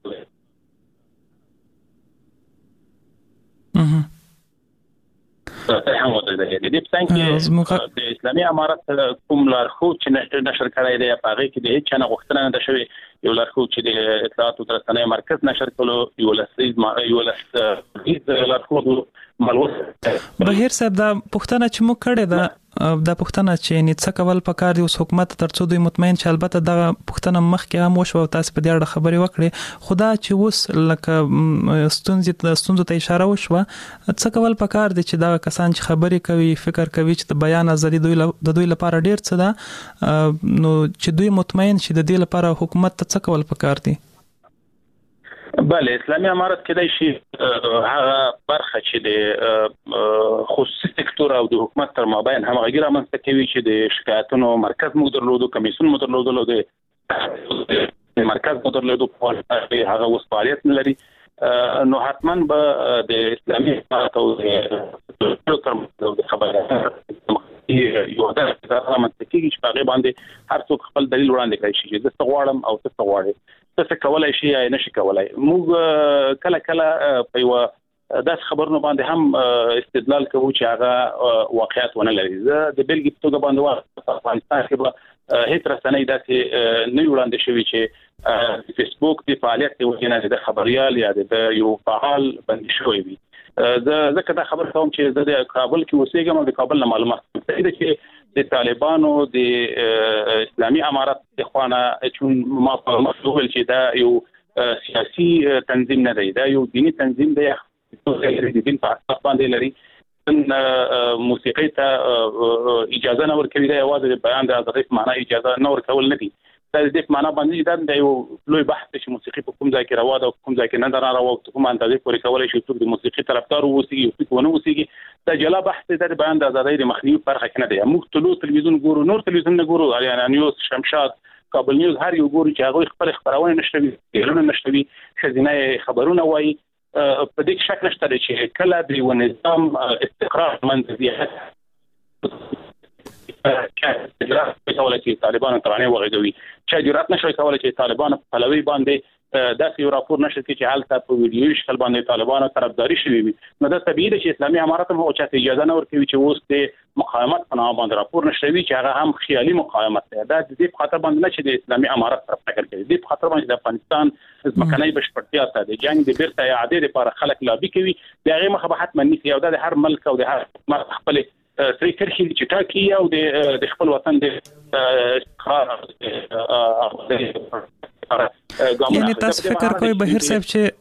هم ودرېدل دي. په څنګه کې د اسلامي امارت کوم لارښود چې نشر کړی دی په هغه کې د هیڅ نه غوښتنه نه شوی یو لارښود چې د اطلاعات او رسنۍ مرکز نشر کولو یو لسیز یو لسیز لارښود ملوث بهیر صاحب دا پښتنه چې مو کړی دا د پښتنه چې نه څه کول پکار دی اوس حکومت ترڅو دوی مطمئن چې البته د پښتنه مخکې هم وشو تاسو په دې اړه خبرې وکړي خدا چې اوس لکه ستونزې ستونزو ته اشاره وشو څه کول پکار دی چې دا کسان چې خبرې کوي فکر کوي چې د بیان ازادي دوی د دوی لپاره ډیر څه ده نو چې دوی مطمئن شي د دې لپاره حکومت ته څه کول پکار دی. بله اسلامي امارت کېدای شي هغه برخه چې د خصوصي سکتور او د حکومت تر مابین همغږي رامنځته کوي چې د شکایتونو مرکز مو درلودو کمیسیون مو درلودو د مرکز مو درلودو په هغه اوس فعالیت نه لري نو حتما به د اسلامي امارت او د خبرونه یو هدف رامنځته کېږي چې هغه باندې هر څوک خپل دلیل وړاندې کوي چې زه څه غواړم او څه غواړم څه کولای شي یا نشي کولای. موږ کله کله په یو داس خبرونه باندې هم استدلال کوو چې هغه واقعیت ونه لري. زه د بلګي په توګه باندې وایم افغانستان کې به هیڅ رسنۍ داسې نه وړاندې شوی چې فیسبوک د فعالیت د وجې د خبريال یا د یو فعال بندي شوی وي. زه ځکه دا خبر کوم چې زه د کابل کې اوسېږم او د کابل نه معلومات څه دي چې د طالبانو د اسلامي امارت د خوانه چې ما په مسؤل چې دا یو سیاسي تنظیم نه دی دا یو دینی تنظیم دی د دین په اساس باندې لري موسیقي ته اجازه نه ورکوي دا یوازې د بیان د ازادۍ په معنا اجازه نه ورکول نه دي دا د دې معنا باندې دا یو لوی بحث چې موسیقي په کوم ځای کې روا ده او کوم ځای کې نه ده روا او کوم اندازې پورې کولای شي چې د موسیقي طرفدار اوسېږي او څوک ونه اوسېږي دا جلا بحث دی د بیان د ازادۍ د مخنیوي برخه کې نه دی. موږ ټول تلویزیون ګورو نور تلویزیون نه ګورو یعنی نیوز شمشاد کابل نیوز هر یو ګورو چې هغه خپل خبرونه نشوي ډیرونه نشوي خزینه خبرونه وایي په دې شک نشته چې کله د یو نظام استقرار منځي چې جرأت کولای چې طالبان ترانه وغږوي چې جرأت نشوي کولای چې طالبان په پلوي باندې داسې یو راپور نشي چې حالت په ویډیوي شکل باندې طالبان طرفداري شوي وي نو دا طبيعي ده چې اسلامي امارت هم او چې اجازه نه ورکوي چې اوس د مقاومت په نامه باندې راپور نشوي چې هغه هم خیالي مقاومت ده دا د دې په خاطر باندې نه چې د اسلامي امارت طرف فکر کوي د په خاطر باندې د افغانستان ځمکنۍ بشپړتیا ته د جنگ د بیرته اعاده لپاره خلک لابي کوي دا هغه مخه به حتما نيسي او د هر ملک او د هر حکومت خپل سری کرخي چې ټاکي او د خپل وطن د استقرار یعنی تاسو فکر کوئ بهیر صاحب چې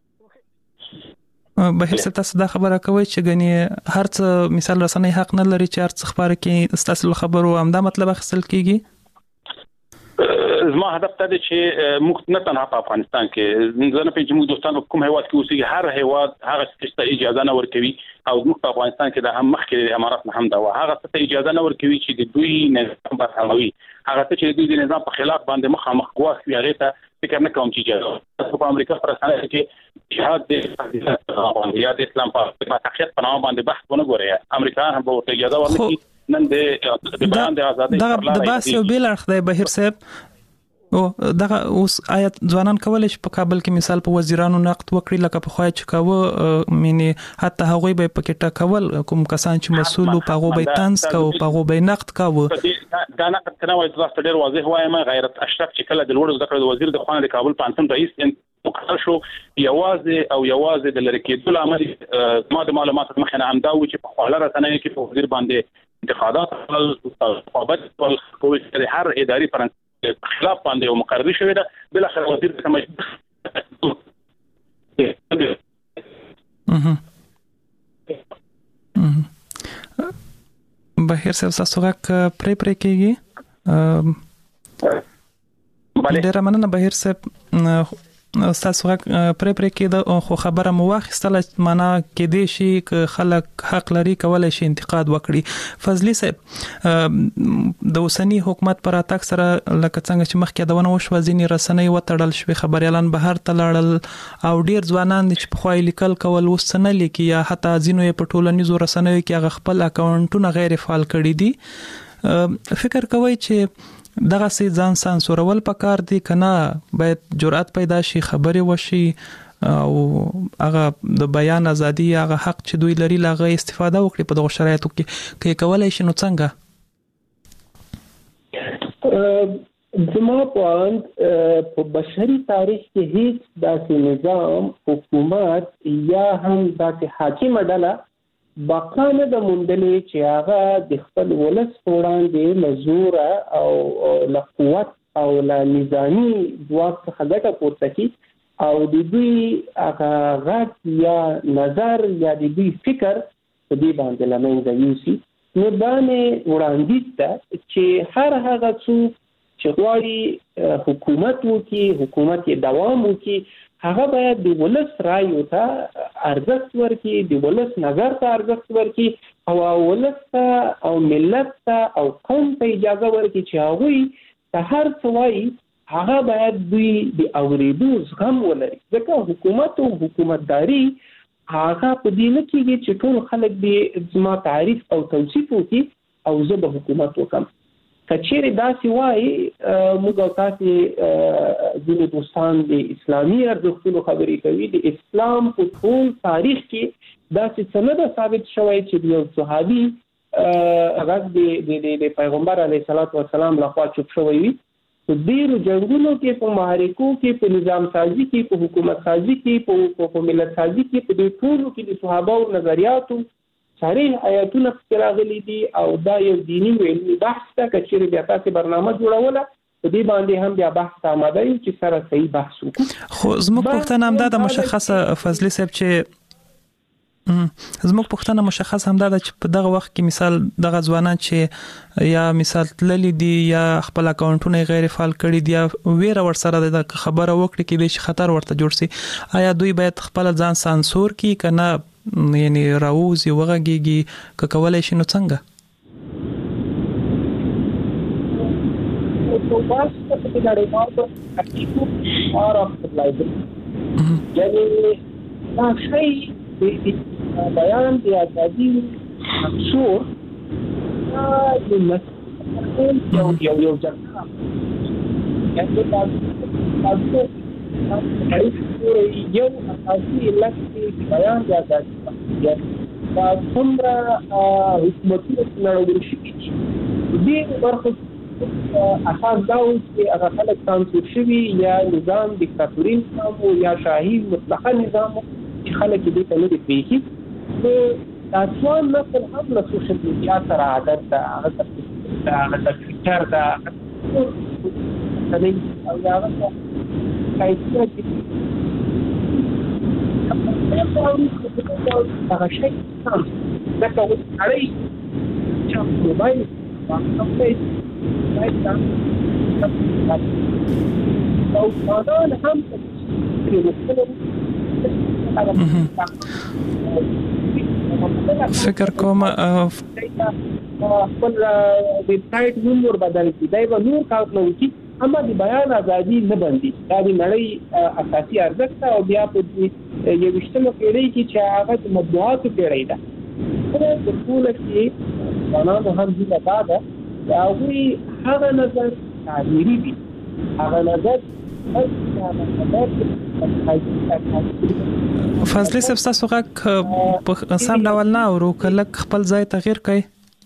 بهیر صاحب تاسو دا خبره کوي چې غني هر څه مثال رسنۍ حق نه لري چې هر څه خبره کې تاسو خبرو هم دا مطلب اخیستل کیږي. زما هدف ته چې موږ نه تنها په افغانستان کې ځنه په جمهور دوستانو کوم هیواد کې اوسېږي هر هیواد هغه څه اجازه نه ورکوي او موږ په افغانستان کې د هم مخکې د امارات نه هم دا هغه څه اجازه نه ورکوي چې د دوی نظام برحالوي هغه څه چې د دوی د نظام په خلاف باندې مخامخ ګواښ وي هغه ته فکر نه کوم چې اجازه په امریکا پر اساس کې جهاد د یا د اسلام په تحقیق په نامه باندې بحث ونه غوړي امریکا هم به اجازه ورنکړي نن د بیان د ازادۍ دا د باس یو بیل اړخ دی بهیر صاحب او دغه اوس آیت ځوانان کولای شي په کابل کې مثال په وزیرانو نقد وکړي لکه په خوای چې کاوه مینه حتی هغه به پکې ټاکول کوم کسان چې مسؤل او هغه به تنس کو هغه به نقد کاوه دا نقد کنه وایي تاسو ډیر واضح وایم غیرت اشرف چې کله د لوړ زده کړو وزیر د خوانه د کابل پانتم رئیس مقرر شو یوازې او یوازې د لری کېدل عمل ما د معلومات مخنه هم دا و چې په خاله رسنۍ کې په وزیر باندې انتقادات او صحابت او کوم هر اداري فرنس خلاف باندې او مقرر شوی ده بل اخر وزیر ته مجبور بهیر صاحب تاسو غږ پرې پرې کېږي. ډېر مننه بهیر صاحب، تاسو غږ پرې پرې کېده خو خبره مو واخیستله، معنا کې دې شي ک خلک حق لري کولای شي انتقاد وکړي. فضلی صاحب، د اوسنی حکومت پر اتاک سره لکه څنګه چې مخکې دونه وشو ځینې رسنۍ وتړل شوې، خبريالان بهر ته لاړل او ډیر ځوانان چې په خوای لیکل کول اوس نه لیکي یا حتی ځینو په ټولنیزو رسنیو کې هغه خپل اکاونټونه غیر فعال کړي دي. فکر کوي چې دغه سي ځان سانسورول پکار دي کنه باید جرأت پیدا شي، خبري وشي او هغه د بیان ازادي هغه حق چې دوی لري لاغه استفاده وکړي په دغه شرایطو کې کې کولای شي؟ نو څنګه زما په په بشري تاریخ کې هیڅ داسې نظام، حکومت یا هم داسې حاکم ډله بقا نه د موندلې چې هغه د خپل ولس وړاندې مزور او له قوت او له نظامی ځواک څخه ګټه پورته کړي او د دوی هغه غږ یا نظر یا د دوی فکر په دې باندې له منځه یوسي. نو دا مې وړاندیز ده چې هر هغه څوک چې غواړي حکومت وکړي، حکومت یې دوام وکړي، هغه باید د ولس رایو ته ارزښت ورکړي، د ولس نظر ته ارزښت ورکړي او ولس ته او ملت ته او قوم ته اجازه ورکړي چې هغوی ته هر څه وایي هغه باید دوی د اورېدو زغم ولري. ځکه حکومت او حکومتداري هغه په دې نه کېږي چې ټول خلک دې زما تعریف او توصیف وکړي او زه به حکومت وکړم. کچېرې داسې وایي موږ او تاسې ځینې دوستان د اسلامي ارزښتونو خبرې کوي، د اسلام په ټول تاریخ کې داسې څه نه ده ثابت شوی چې یو صحابي غږ د پیغمبر علیه الصلاة والسلام لخوا چوپ شوی وي. په ډېرو جنګونو کې، په محرکو کې، په نظام سازي کې، په حکومت سازي کې، په ملت سازي کې، په دې ټولو کې د صحابهو نظریاتو صریح آیاتونه پکې راغلي دي او دا یو دیني او علمي بحث ده. که چېرې بیا تاسې برنامه جوړوله په دې باندې هم بیا بحث ته آماده یو چې سره صحیح بحث وکړو. خو زموږ پوښتنه همدا ده مشخصه فضلي صاحب چې زموږ پوښتنه مشخص همدا ده چې په دغه وخت کې مثال دغه ځوانان چې یا مثال تللی دي یا خپل اکاونټونه غیر فعال کړي دي یا ویره ورسره د خبره وکړي کې د خطر ورته جوړ شي، آیا دوی باید خپل ځان سانسور کړي کنه یعنی راوځي وغږیږي که کولای شي؟ نو څنګه؟ یعنی دا شی بیان د ازادي منصور یو یو یو یو ځکه یعنی تاسو یو اساسي لکه بیان د ازادي دا څومره حکومتونه نړیوال شي دي برخه اساس دا و چې هغه خلک سانسور شوي یا نظام دیکتاتوري نظام یا شاهي مطلقه نظام چې خلک دې ته نه دي پېښي. نو دا ځوان نسل هم له سوشل میډیا سره عادت ده، هغه ته هغه ته ټویټر ده او یا هغه ته کایسه چې هغه شی سم دا کوي اړای چې موبایل باندې باید دا او مادام هم فکر کوم خپل ویب سایټ نوم ور بدل کړي، دا به نور کار نه وکړي، اما د بیان ازادي نه بندي. دا د نړۍ اساسي ارزښت او بیا په یوشتمه پیړۍ کې چې هغه د مطبوعاتو پیړۍ ده په ټول کې ځوانانو هم دې دا ده هغوی هغه نظر تعبیري وي، هغه نظر فضلي صاحب تاسو غږ په سم ډول نه اورو، کله خپل ځای تغیر کړئ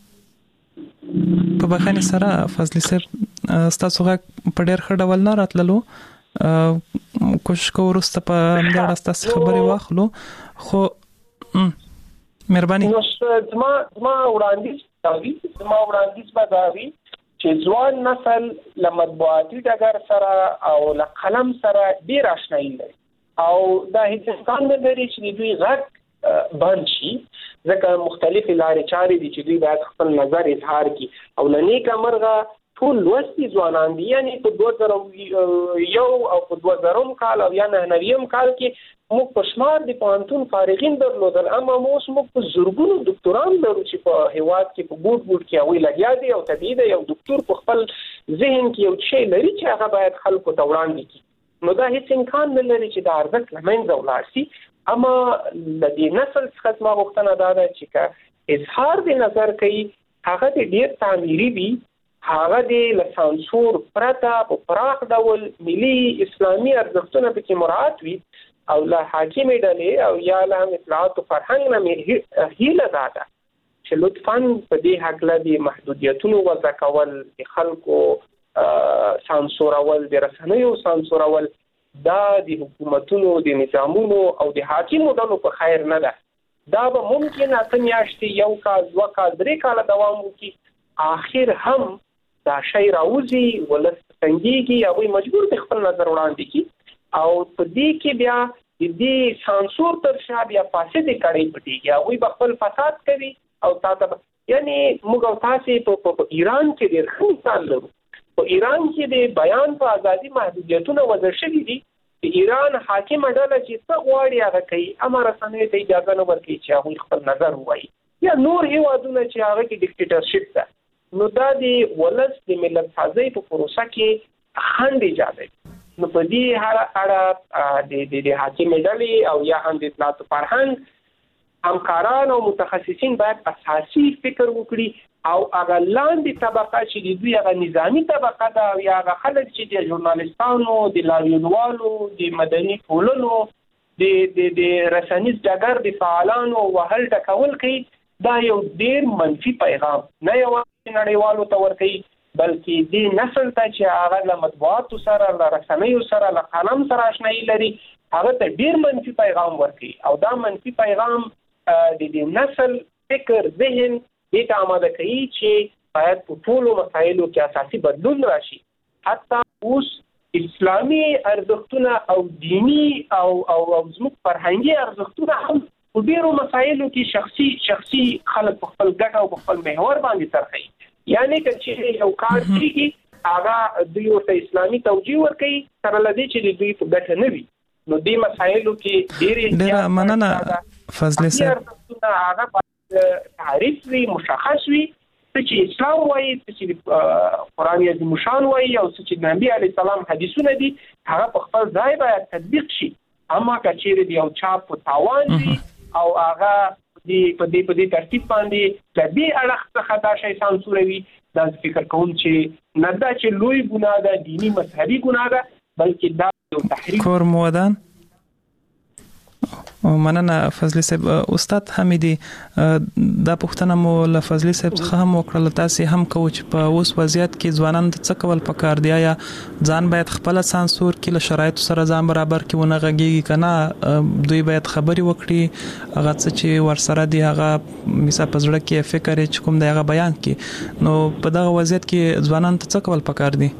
په بخښنې سره. فضلي صاحب تاسو غږ په ډېر ښه ډول نه راتللو، کوشش کوو وروسته په همدې اړه ستاسو خبرې واخلو. خو مهرباني زما زما وړاندیز دا وي زما وړاندیز به دا وي چې ځوان نسل له مطبوعاتي ډګر سره او له قلم سره ډېر آشنایي لري او دا هیڅ امکان نه لري چې دوی غږ بند شي، ځکه مختلفې لارې چارې دي چې دوی باید خپل نظر اظهار کړي او لنیکه مرغه ټول لوستي ځوانان دي، یعنی په دوه زره یو او په دوه زرم کال او یا نه نویم کال کې موږ په شمار د پوهنتون فارغین درلودل، اما اوس موږ په زرګونو ډاکټران لرو چې په هیواد کې په ګوټ ګوټ کې هغوی لګیا دي او طبیعي ده یو ډاکټر په خپل ذهن کې یو شی لري چې هغه باید خلکو ته وړاندې کړي. نو دا هیڅ امکان نه لري چې دا ارزښت له منځه ولاړ شي، اما د دې نسل څخه زما غوښتنه دا ده چې که اظهار د نظر کوي هغه د ډېر تعمیري وي، هغه د لسانسور پرته په پراخ ډول ملي اسلامي ارزښتونه پکې مراعات وي او له حاکمې ډلې او یا له اطلاعات او فرهنګ نه مې هیله دا ده چې لطفاً په دې هکله د محدودیتونو وضع کول، د خلکو سانسورول، د رسنیو سانسورول دا د حکومتونو د نظامونو او د حاکمو ډلو په خیر نه ده. دا به ممکن اته میاشتې، یو کال، دوه کال، درې کاله دوام وکړي، آخر هم دا شی راوځي ولس څنګهږي هغوی مجبور دي خپل نظر وړاندې کړي او په دې کې بیا د دې سانسور تر شا بیا فاسدې کړۍ پټېږي، هغوی به خپل فساد کوي او تا ته یعنی موږ او تاسې په ایران کې ډېر ښه مثال لرو. په ایران کې د بیان په ازادي محدودیتونه وضع شوي دي. د ایران حاکمه ډله چې څه غواړي هغه کوي، اما رسنیو ته اجازه نه ورکوي چې هغوی خپل نظر ووایي، یا نور هیوادونه چې هغه کې ډیکټیټرشپ ده. نو دا د ولس د ملت سازۍ په پروسه کې خنډ ایجادوي. نو په دې اړه د د حاکمې ډلې او یا هم د اطلاعات او فرهنګ همکاران او متخصصین باید اساسي فکر وکړي او هغه لاندې طبقه چې د دوی هغه نظامی طبقه ده او یا هغه خلک چې د ژورنالیستانو، د لاریونوالو، د مدني ټولنو، د د رسنیز ډګر د فعالانو وهل ټکول کوي، دا یو ډیر منفي پیغام نه یوازې نړیوالو ته ورکوي بلکې دې نسل ته چې هغه له مطبوعاتو سره، له رسنیو سره، له قلم سره آشنایي لري، هغه ته ډیر منفي پیغام ورکوي او دا منفي پیغام د دې نسل فکر، ذهن دې ته آماده کوي چې باید په ټولو مسایلو کې اساسي بدلون راشي. حتی اوس اسلامي ارزښتونه او دینی او او زموږ فرهنګي ارزښتونه هم په ډیرو مسایلو کې شخصي شخصي خلک په خپل ګټه او په خپل محور باندې ترخي، یعنی چې یو کار کیږي هغه دوی ورته اسلامي توجیه ورکوي سره لدې چې دوی په ګټه نه وي. نو دې مسایلو کې ډېرې ډېره مننه فضل صاحب. هغه تعریف وي، مشخص وي، چې اسلام وایي، چې قرآن عظیم الشان وایي او چې نبی علیه السلام حدیثونه دي هغه په خپل ځای باید تطبیق شي. اما که چیرې د یو چا په تاوان وي او هغه د په دې په دې ترتیب باندې د دې اړخ څخه دا شی سانسوروي، دا فکر کوم چې نه دا چې لوی ګناه ده، دینی مذهبي ګناه ده، بلکې دا یو تحریک کور مودان. مننه فضل صاحب. استاد حمیدی دا پوښتنه مو له فضل صاحب څخه هم وکړه، تاسو هم کوم چې په اوس وضعیت کې ځوانان څه کول پکار دی، یا ځان باید خپل سانسور کې له شرایط سره ځان برابر کې ونه غږیږي کنه دوی باید خبري وکړي، هغه څه چې ورسره دی هغه مثال پزړه کې فکر چې کوم دی هغه بیان کړي. نو په دغه وضعیت کې ځوانان څه کول پکار دی؟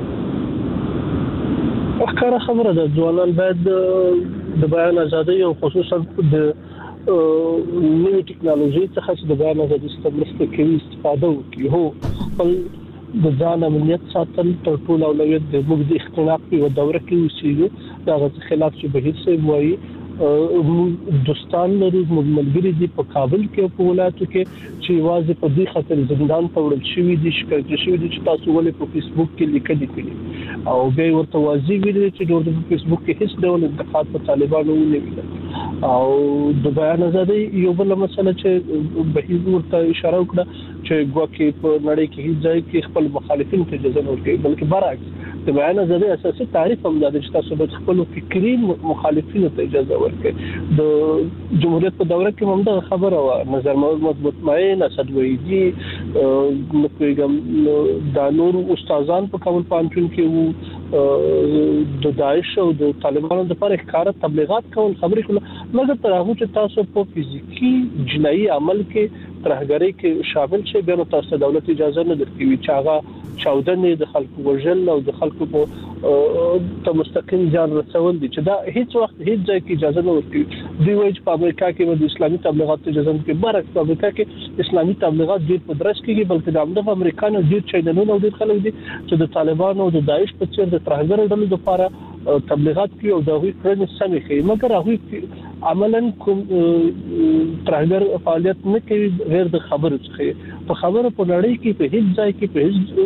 ښکاره خبره ده، ځوانان باید د بیان ازادي او خصوصا د نوې ټکنالوژي څخه چې د بیان ازادي څخه مرسته کوي استفاده وکړي. هو خپل د ځان امنیت ساتل تر ټولو اولویت دی. موږ د اختلاف په دوره کې اوسېږو، دا غو خلاف چې بهیر صاحب وایي دوستان لري، موږ ملګري دي په کابل کې په ولایتو کې چې واځي په دې خاطر زندان ته وړل شوی دي، شکایت شوی دي چې تاسو ولې په فیسبوک کې لیکل کړي او به ورته واځي ویل چې د فیسبوک کې هیڅ ډول انتقاد په طالبانو نه ویل او د بیان ازادي یو بل مسله چې بهیر ورته اشاره وکړه چې ګواکې په نړۍ کې هیڅ ځای کې خپل مخالفین ته اجازه نه ورکوي، بلکې برعکس د بیان ازادي اساسي تعریف هم دا چې تاسو باید خپل فکري مخالفین ته اجازه ورکړي. د جمهوریت په دوره کې هم دا خبره و، نظر محمد مطمئن، اسد وحیدی، نو پیغام د نور استادان په کابل پانچون کې وو، د داعش او د طالبانو د پر ښکار تبلیغات کول، خبرې کول، مګر تر هغه چې تاسو په فزیکی جنایي عمل کې ترهګری کې شامل شئ بیا نو تاسو دولت اجازه نه درکوي چې هغه چاودنې د خلکو وژل او د خلکو په ته مستقیم ځان رسول دي، چې دا هیڅ وخت هیڅ ځای کې اجازه نه ورکوي. دی وایي په امریکا کې د اسلامي تبلیغات جزم کې برعکس په امریکا کې اسلامي تبلیغات ډیر په درس کې بلکې د امریکا امریکانو ډیر چینلونه او ډیر خلک دي چې د طالبانو او د داعش په څیر د ترهګر ډلو لپاره تبلیغات کوي او د هغوی کړنې سمې کوي مګر هغوی عملاً کوم ترهګر فعالیت نه کوي غیر د خبرو څخه په خبرو په نړۍ کې په هیڅ ځای کې په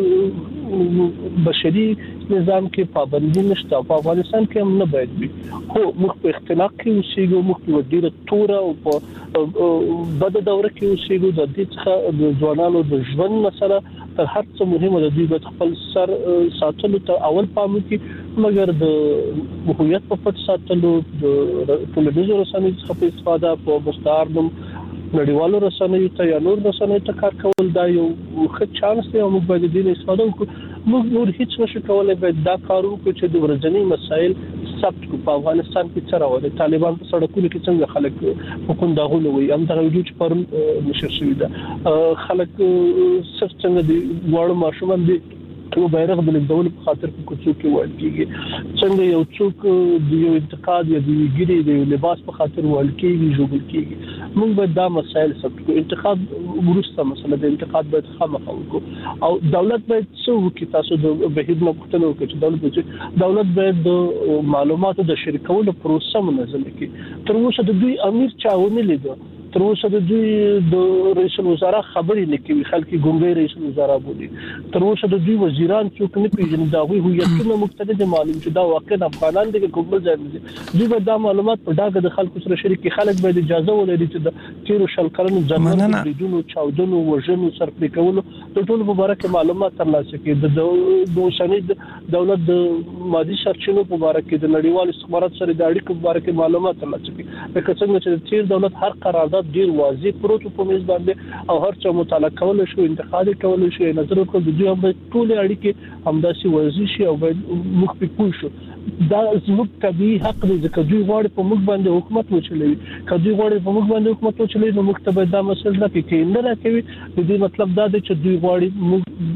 هیڅ بشري نظام کې پابندي نشته په افغانستان کې هم نه باید وي خو موږ په اختلاف کې اوسېږو موږ په ډیره توره او په بده دوره کې اوسېږو د دې څخه د ځوانانو د ژوند مسله تر هر څه مهمه ده دوی باید خپل سر ساتلو ته اول پام وکړي مګر د هویت په پټ ساتلو د ټولنیزو رسنیو څخه په استفاده په مستعار نوم نړیوالو رسنیو ته یا نور رسنیو ته کار کول دا یو ښه چانس دی او موږ باید د دې استفاده وکړو موږ نور هیڅ نشو کولای باید دا کار وکړو چې د ورځني مسایل ثبت کو په افغانستان کې څه راوړي طالبان په سړکونو کې څنګه خلک په کونداغونه وي هم دا ویډیو چې پرم نشر شوی ده خلک صرف څنګه دی وړ ماشومان دي یو بیرغ د لیدول په خاطر په کوڅو کې وایي کېږي څنګه یو څوک د یو انتقاد یا د ګری د لباس په خاطر وایي کېږي جوړ کېږي موږ به دا مسایل ثبت کو انتقاد ورسته مسله د انتقاد باید خامخا وکړو او دولت باید څه وکړي تاسو د بهیر نه پوښتنه وکړي چې دولت باید دولت باید د معلوماتو د شریکولو پروسه منظم کړي تر اوسه د دوی امیر چاونه لیدو تر اوسه د دوی د رئیس الوزرا خبرې نه کوي خلک ګونګي رئیس الوزرا بولي تر اوسه د دوی وزیران څوک نه پیژني دا وی هویتونه مختلف معلوم چې دا واقعا افغانان دي کومل ځای دي دوی به دا معلومات په داګه د خلکو سره شریک خلک باید اجازه ولري چې د تیرو شل کلونو ځنګل بریدونو چاودنو وژنو سرپرې کولو د ټولو مبارک معلومات ترلاسه کړي د دوسنید دولت د مادي سرچینو په اړه کې د نړیوال استخبارات سره د اړیکو په اړه کې معلومات ترلاسه کړي لکه څنګه چې تیر دولت هر قرارداد ډیر واضح پروت په میز باندې او هر څه مطالعه کول شو انتقاد کول شو نظر وکړو د دوی هم ټول اړیکې همداسي واضح شي او موږ په پوه شو دا زموږ طبيعي حق دی چې دوی غواړي په موږ باندې حکومت وچلوي کله غواړي په موږ باندې حکومت وچلوي نو موږ ته دا مسله راکې کې نه راکوي د دې مطلب دا دی چې دوی غواړي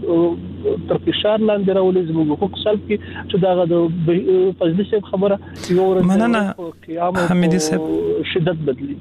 موږ تر فشار لاندې راولي زموږ حقوق سلب کې چې دا د فضل صاحب خبره یو ورځ مننه حمیدي صاحب شدت بدلی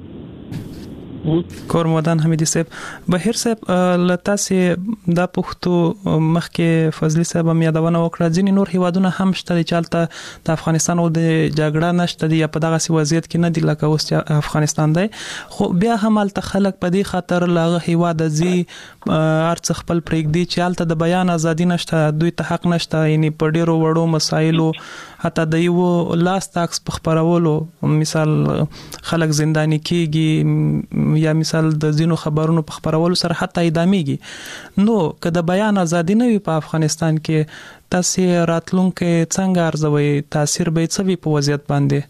کورمودان حمیدي صاحب بهیر صاحب لته سي د پښتو مخکې فضلی صاحب هم یادونه وکړه ځینې نور هیوادونه هم شته چې چالتہ د افغانستان او د جګړه نشته دی په دغه سی وضعیت کې نه دی لکه اوس افغانستان دی خو بیا هم الته خلک په دې خاطر لاغه هیواد زی ارڅ خپل پرېږدي چې الته د بیان ازادي نشته دوی ته حق نشته یعنی په ډیرو وړو مسایلو حتی د یو لاس تاکس په خبرولو مثال خلک زندانی کیږي یا مثال د زینو خبرونو په خبرولو سره حتی اداميږي نو که د بیان ازادي نه وي په افغانستان کې تاسو راتلونکو څنګه ارزوي تاثیر به څه وي په وضعیت باندې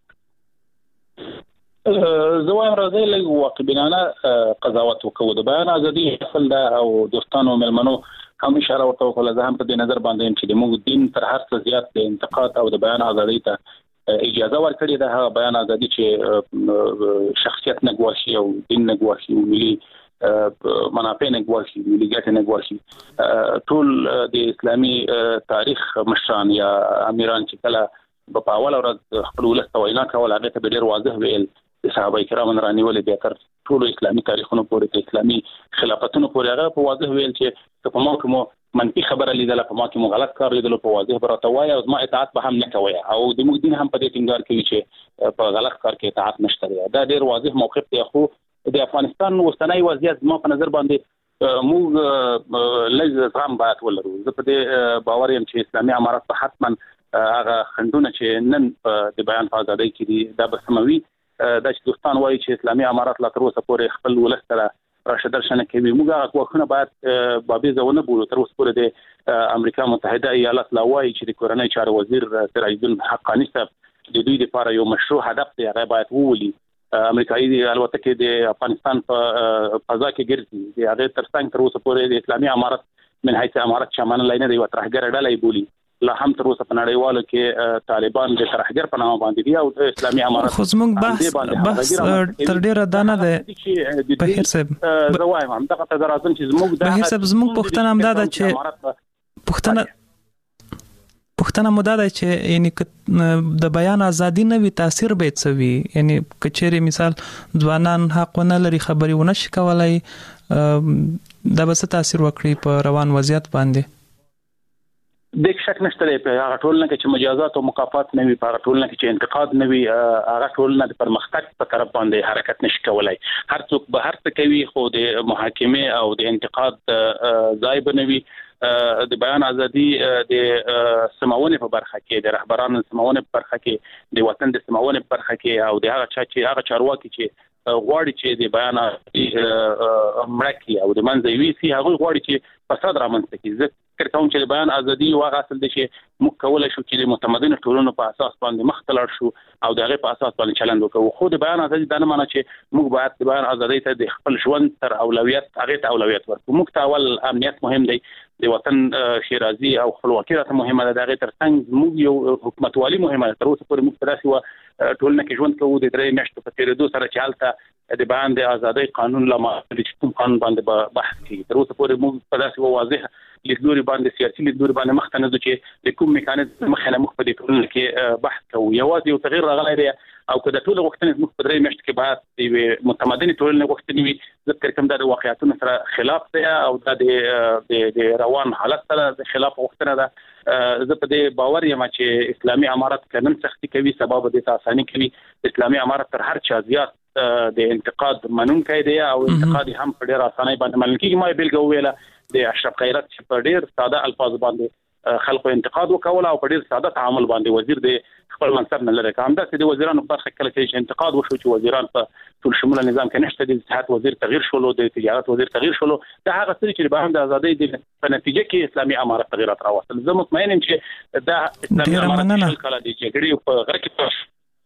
زوایم راځي لږ واقعبینانه قضاوت وکړو د بیان ازادي اصل دا او دوستانو ملمنو هم اشاره ورته وکړه زه هم په دې نظر باندې چې د موږ دین تر هر څه زیات د انتقاد او د بیان ازادي ته اجازه ورکړي ده هغه بیان ازادي چې شخصیت نه ګواښي او دین نه ګواښي او ملي منافع نه ګواښي ملي ګټې نه ګواښي ټول د اسلامي تاریخ مشران یا امیران چې کله په اول ورځ خپل ولست وینا کول هغه ته ډیر واضح ویل صحابه کرام رانیول دي تر ټول اسلامي تاریخونو پورې اسلامي خلافتونو پورې هغه په واضح ویل چې په ما کوم منفي خبره لیدله په ما کې مو غلط کار لیدل په واضح براته وایي او ما اطاعت به هم نه کوي او د موږ دین هم په دې ټینګار کوي چې په غلط کار کې اطاعت نشته دا ډیر واضح موقف دی خو د افغانستان اوسنۍ وضعیت ما په نظر باندې موږ لږ ځام باید ولرو زه په دې باور یم چې اسلامي امارات په حتما هغه خندونه چې نن د بیان په ازادۍ کې دي دا به سموي دا چې دوستان وایي چې اسلامي امارات لا تر اوسه پورې خپل ولست سره راشدرشنه کوي موږ هغه کوښښونه باید بابي ځونه بولو تر اوسه پورې د امریکا متحده ایالات لا وایي چې د کورنۍ چارو وزیر سراج الدین حقانی صاحب د دوی لپاره یو مشروع هدف دی هغه باید وولي امریکایي الوتکې د افغانستان په فضا کې ګرځي د هغه ترڅنګ تر اوسه پورې د اسلامي امارات من حيث امارات شمال لاینه دی وترهګر ډلې بولی لا هم تر اوسه په نړیوالو کې طالبان د ترهګر په نامه باندې دي او اسلامي امارات خو زموږ بحث بحث تر ډیره دانه ده بهیر صاحب زوایم هم دغه ته راځم چې زموږ د بهیر صاحب زموږ پښتنه هم ده چې پښتنه پښتنه مو دا ده چې یعنی د بیان ازادي نه وي تاثیر به څوي یعنی کچېره مثال ځوانان حق نه لري خبري ونه شي کولای دا به څه تاثیر وکړي په روان وضعیت باندې د شک نشته په هغه ټولنه کې چې مجازات او مکافات نه وي په هغه ټولنه کې چې انتقاد نه وي هغه ټولنه د پرمختګ په طرف باندې حرکت نشي کولای هر څوک به هر څه کوي خو د محاکمه او د انتقاد ځای بنوي د بیان ازادي د سماونه په برخه کې د رهبرانو سماونه په برخه کې د وطن د سماونه په برخه کې او د هغه چا چې هغه چارواکي چې غواړي چې د بیان مړکی او د منځوي سي هغه غواړي چې فساد رامنځته کړي ذکر کوم چې د بیان ازادي واغ اصل دي چې موږ کولای شو چې د متمدن ټولنو په اساس باندې مختلف شو او دغه په اساس باندې چلند وکړو خو د بیان ازادي د نه معنی چې موږ باید د بیان ازادي ته د خپل ژوند تر اولویت هغه ته اولویت ورکړو موږ ته اول امنیت مهم دی د وطن شیرازي او خپلواکي راته مهمه ده دغه ترڅنګ موږ یو حکومتوالي مهمه ده تر اوسه پورې موږ داسې و ټولنه کې ژوند کوو د درې میاشتو په تیرېدو سره چې حالته د بیان د ازادي قانون لمه د کوم قانون باندې بحث کوي تر اوسه پورې موږ په داسې واضح لیدلوري باندې سیاسي لیدلوري باندې مخته نه چې د کوم میکانیزم مخه مخ په دې ټولنه کې بحث کوو یوازې یو تغیر راغلی دی او که د ټولو غوښتنې موږ په درې میاشتو کې بعد د متمدن ټولنې غوښتنې وي ذکر کوم د واقعیتونو سره خلاف دی او د د روان حالت سره د خلاف غوښتنه ده زه په دې باور یم چې اسلامي امارت کنن سختي کوي سبب د اساني کوي اسلامي امارت تر هر چا زیات د انتقاد منونکی دی او انتقاد هم په ډیر اسانۍ باندې منل کیږي ما بیلګه ویله د اشرف خیرت چې په ډیر ساده الفاظ باندې خلکو انتقاد وکول او په ډیر ساده تعامل باندې وزیر د خپل منصب نه لري کوم داسې د وزیرانو په برخه کله چې انتقاد وشو چې وزیران په ټول شموله نظام کې نشته د صحت وزیر تغییر شولو د تجارت وزیر تغییر شولو دا هغه څه چې به هم د ازادۍ د په نتیجه کې اسلامي امارت تغیرات راوستل زه مطمئن یم چې دا اسلامي امارت کله د جګړې په غره کې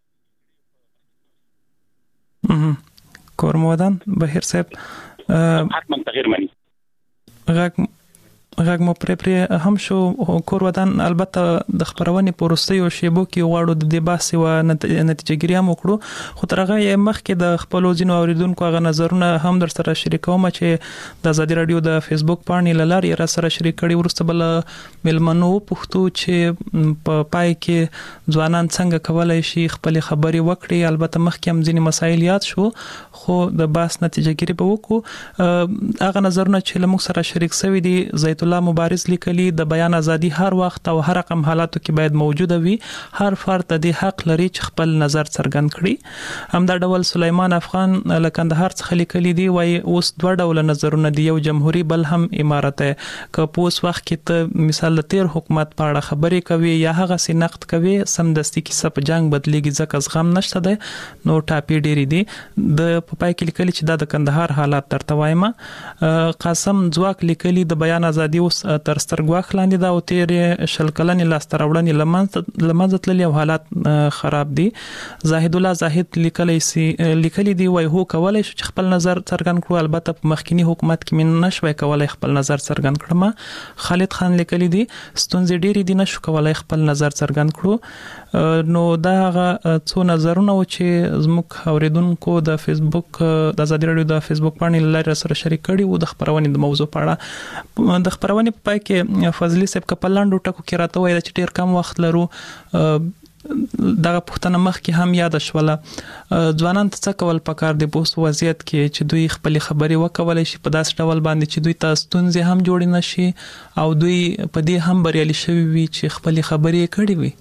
کورمودان بهیر صاحب حتما تغییر مني غږ غږ مو پرې پرې هم شو کورودان البته د خبرونې پروستیو شیبو کې غواړو د دې بحث او نتیجه ګیری هم وکړو خو ترغه یې مخکې د خپل ځینو اوریدونکو غو نظرونه هم در سره شریکوم چې د ازادي رادیو د فیسبوک باندې لاره را سره شریک کړي ورسته بل ملمنو پښتو چې په پای کې ځوانان څنګه کولای شي خپل خبري وکړي البته مخکې هم ځینې مسایل یاد شو خو د بحث نتیجه ګیری به وکړو هغه نظرونه چې لمو سره شریک شوی دي زیت الله مبارز لیکلي د بیان ازادي هر وخت او هر رقم حالاتو کې باید موجوده وي هر فرد د حق لري چې خپل نظر څرګند کړي هم دا ډول سليمان افغان لکندهار څخه لیکلي دی وای اوس دوه ډول نظرونه دی یو جمهوریت بل هم امارت که په اوس وخت کې ته مثال د تیر حکومت په اړه خبرې کوي یا هغه سي نقد کوي سمدستي کې سپ جنگ بدلېږي ځکه زغم نشته ده نو ټاپی ډيري دي د پپای کې لیکلي چې د کندهار حالات ترته وایم قاسم ځواک لیکلي د بیان ازادي اوس تر سترګو خلاندې دا او تیر شل کلنې لاستر وړنې لمنځ لمنځ تللي او حالات خراب دي زاهد الله زاهد لیکلي سي لیکلي دی وای هو کولای شو چې خپل نظر څرګند کړو البته په مخکینی حکومت کې من نشوي کولای خپل نظر څرګند کړم خالد خان لیکلي دی ستونزې ډېری دي نشو کولای خپل نظر څرګند کړو نو دا هغه څو نظرونه و چې زموږ اوریدونکو د فیسبوک د ازادي رادیو د فیسبوک باندې لاره سره شریک کړي او د خبرونې د موضوع په اړه د خبرونې په پای کې فضلی صاحب کپلاندو ټکو کې راته وایي چې ډیر کم وخت لرو دغه پښتنه مخ کې هم یاد شوله ځوانان څه کول پکار دی په وضعیت کې چې دوی خپل خبري وکولای شي په داس ډول باندې چې دوی تاسو تونځي هم جوړ نه شي او دوی په دې هم بریالي شوي وي چې خپل خبري کړي وي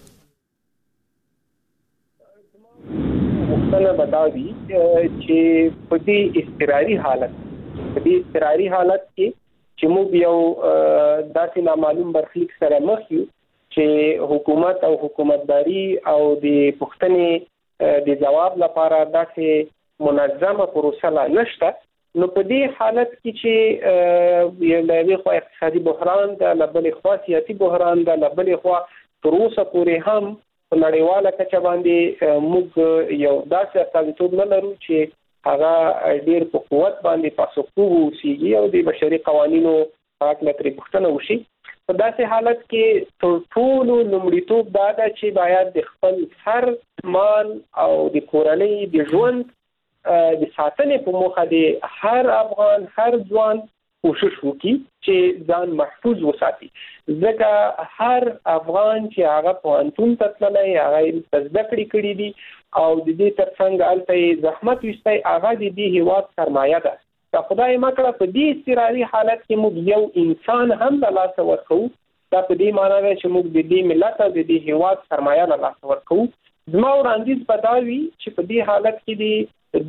مختلف بداوی چې په دې استقراري حالت په دې استقراري حالت کې چې موږ یو داسې نامعلوم برخلیک سره مخ یو چې حکومت او حکومتداري او د پښتنې د جواب لپاره داسې منظمه پروسه لا نشته نو په دې حالت کې چې یو لوی خو اقتصادي بحران د لبلې خوا سیاسي بحران د لبلې خوا تر اوسه پورې هم په نړیواله کچه باندې موږ یو داسې استازیتوب نه لرو چې هغه ډیر په قوت باندې پاسخ ووسیږي او د بشري قوانینو په اړه ترې پوښتنه وشي په داسې حالت کې تر ټولو لومړیتوب دا ده چې باید د خپل هر مال او د کورنۍ د ژوند د ساتنې په موخه د هر افغان هر ځوان کوشش وکړي چې ځان محفوظ وساتي. ځکه هر افغان چې هغه پوهنتون ته تللی، هغه زده کړې کړې دي او د دې ترڅنګ هلته زحمت ویستی، هغه د دې هیواد سرمایه ده. که خدای مکړه په دې اضطراري حالت کې موږ یو انسان هم له لاسه ورکوو، دا په دې معنی ده چې موږ د دې ملت او د دې هیواد سرمایه له لاسه ورکوو. زما وړاندیز به دا وي چې په دې حالت کې د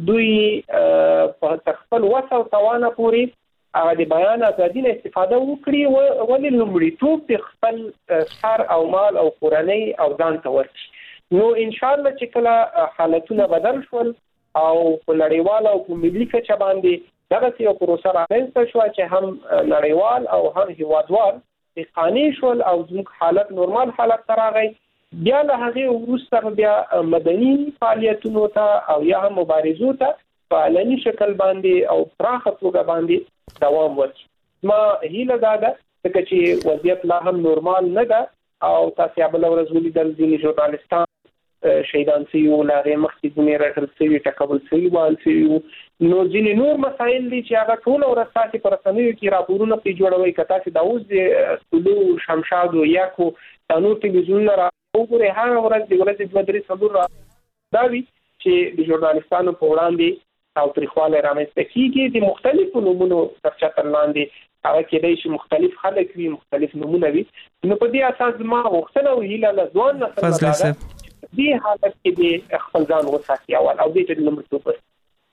دوی په خپل وس او توانه پورې هغه د بیان ازادي نه استفاده وکړي، ولې لومړیتوب د خپل سر او مال او کورنۍ او ځان ته ورکړي. نو ان شاء الله چې کله حالتونه بدل شول او په نړیوال او په ملي کچه باندې دغه یو پروسه رامنځته شوه چې هم نړیوال او هم هیوادوال قانع شول او زموږ حالت نورمال حالت ته راغی، بیا له هغې وروسته بیا مدني فعالیتونو ته او یا هم مبارزو ته په علني شکل باندې او پراخه توګه باندې دوام ورکړي. ما هیله دا ده ځکه چې وضعیت لا هم نورمال نه ده او تاسې بله ورځ ولیدل ځینې ژورنالستان شهیدان شوي وو، له هغې مخکې ځینې رټل شوي، ټکول شوي، وهل شوي وو. نو ځینې نور مسایل دي چې هغه ټوله ورځ تاسې په رسنیو کې راپورونه پرې جوړوئ. که تاسې دا اوس د طلوع شمشاد و یکو دا نور تلویزیونونه را وګورئ، هغه ورځ د ورځې دوه درې څلور را دا وي چې د ژورنالستانو په وړاندې تاوتریخوالی رامنځته کېږي د مختلفو نومونو تر چتر لاندې. هغه کېدای شي مختلف خلک وي، مختلف نومونه وي. نو په دې اساس زما غوښتنه او هیله له ځوان نسل نه ده دې حالت کې د خپل ځان وساتي اول او دې ته د لومړیتوب ورکړي.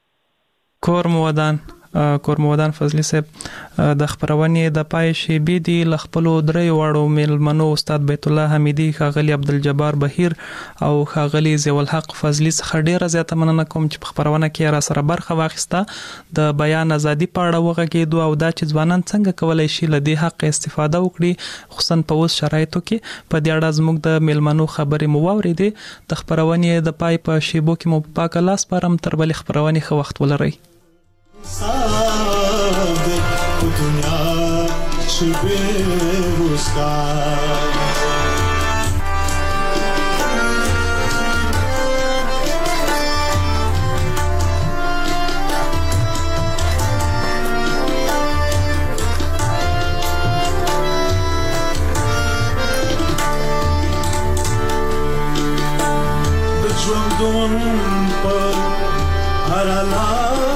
کور مودان کور مودان فضلي صاحب د خبرونې د پای شیبې دی ل خپل درې واړو ملمنو استاد بیت الله حمیدی، ښاغلی عبدالجبار بهیر او ښاغلی ضیاء الحق فضلي څخه ډیره زیاته مننه کوم چې په خبرونه کې را سره برخه واخیسته، د بیان ازادي په اړه وغږېدو او دا چې ځوانان څنګه کولای شي له دې حق استفاده وکړي، خصوصا په اوس شرایطو کې. په دې اړه زموږ د ملمنو خبرې مو واورېدې. د خبرونې د پای په شیبو کې مو په پاکه لاس پرم تر بلې خبرونې ښه وخت ولرئ. صادق دنیا چې بېروزګار د ژوندون په هره لاره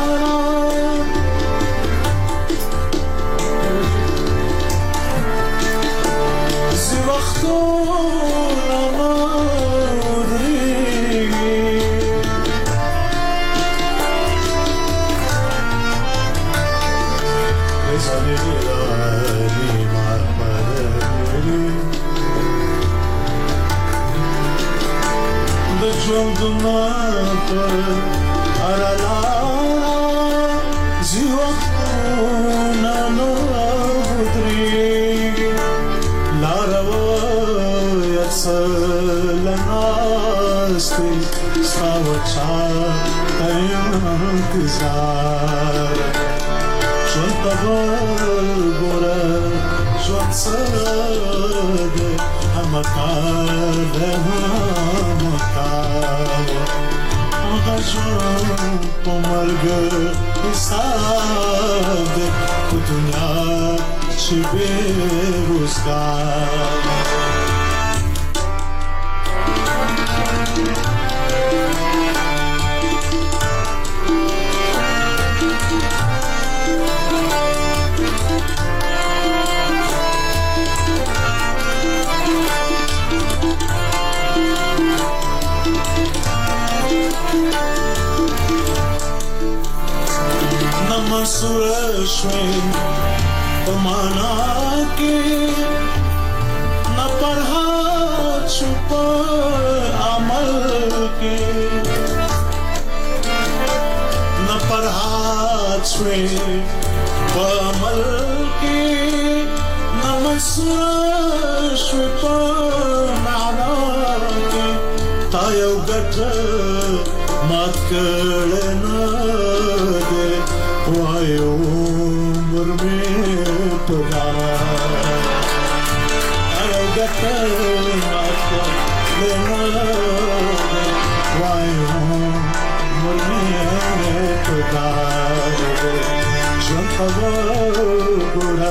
ژوند खबर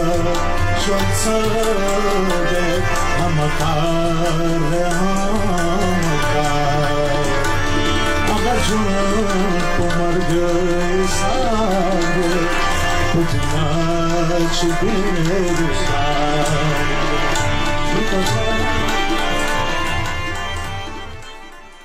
शमसदे हमकार हमकार अगर जुन कुमर गए सागे तुझना छिपे रुसा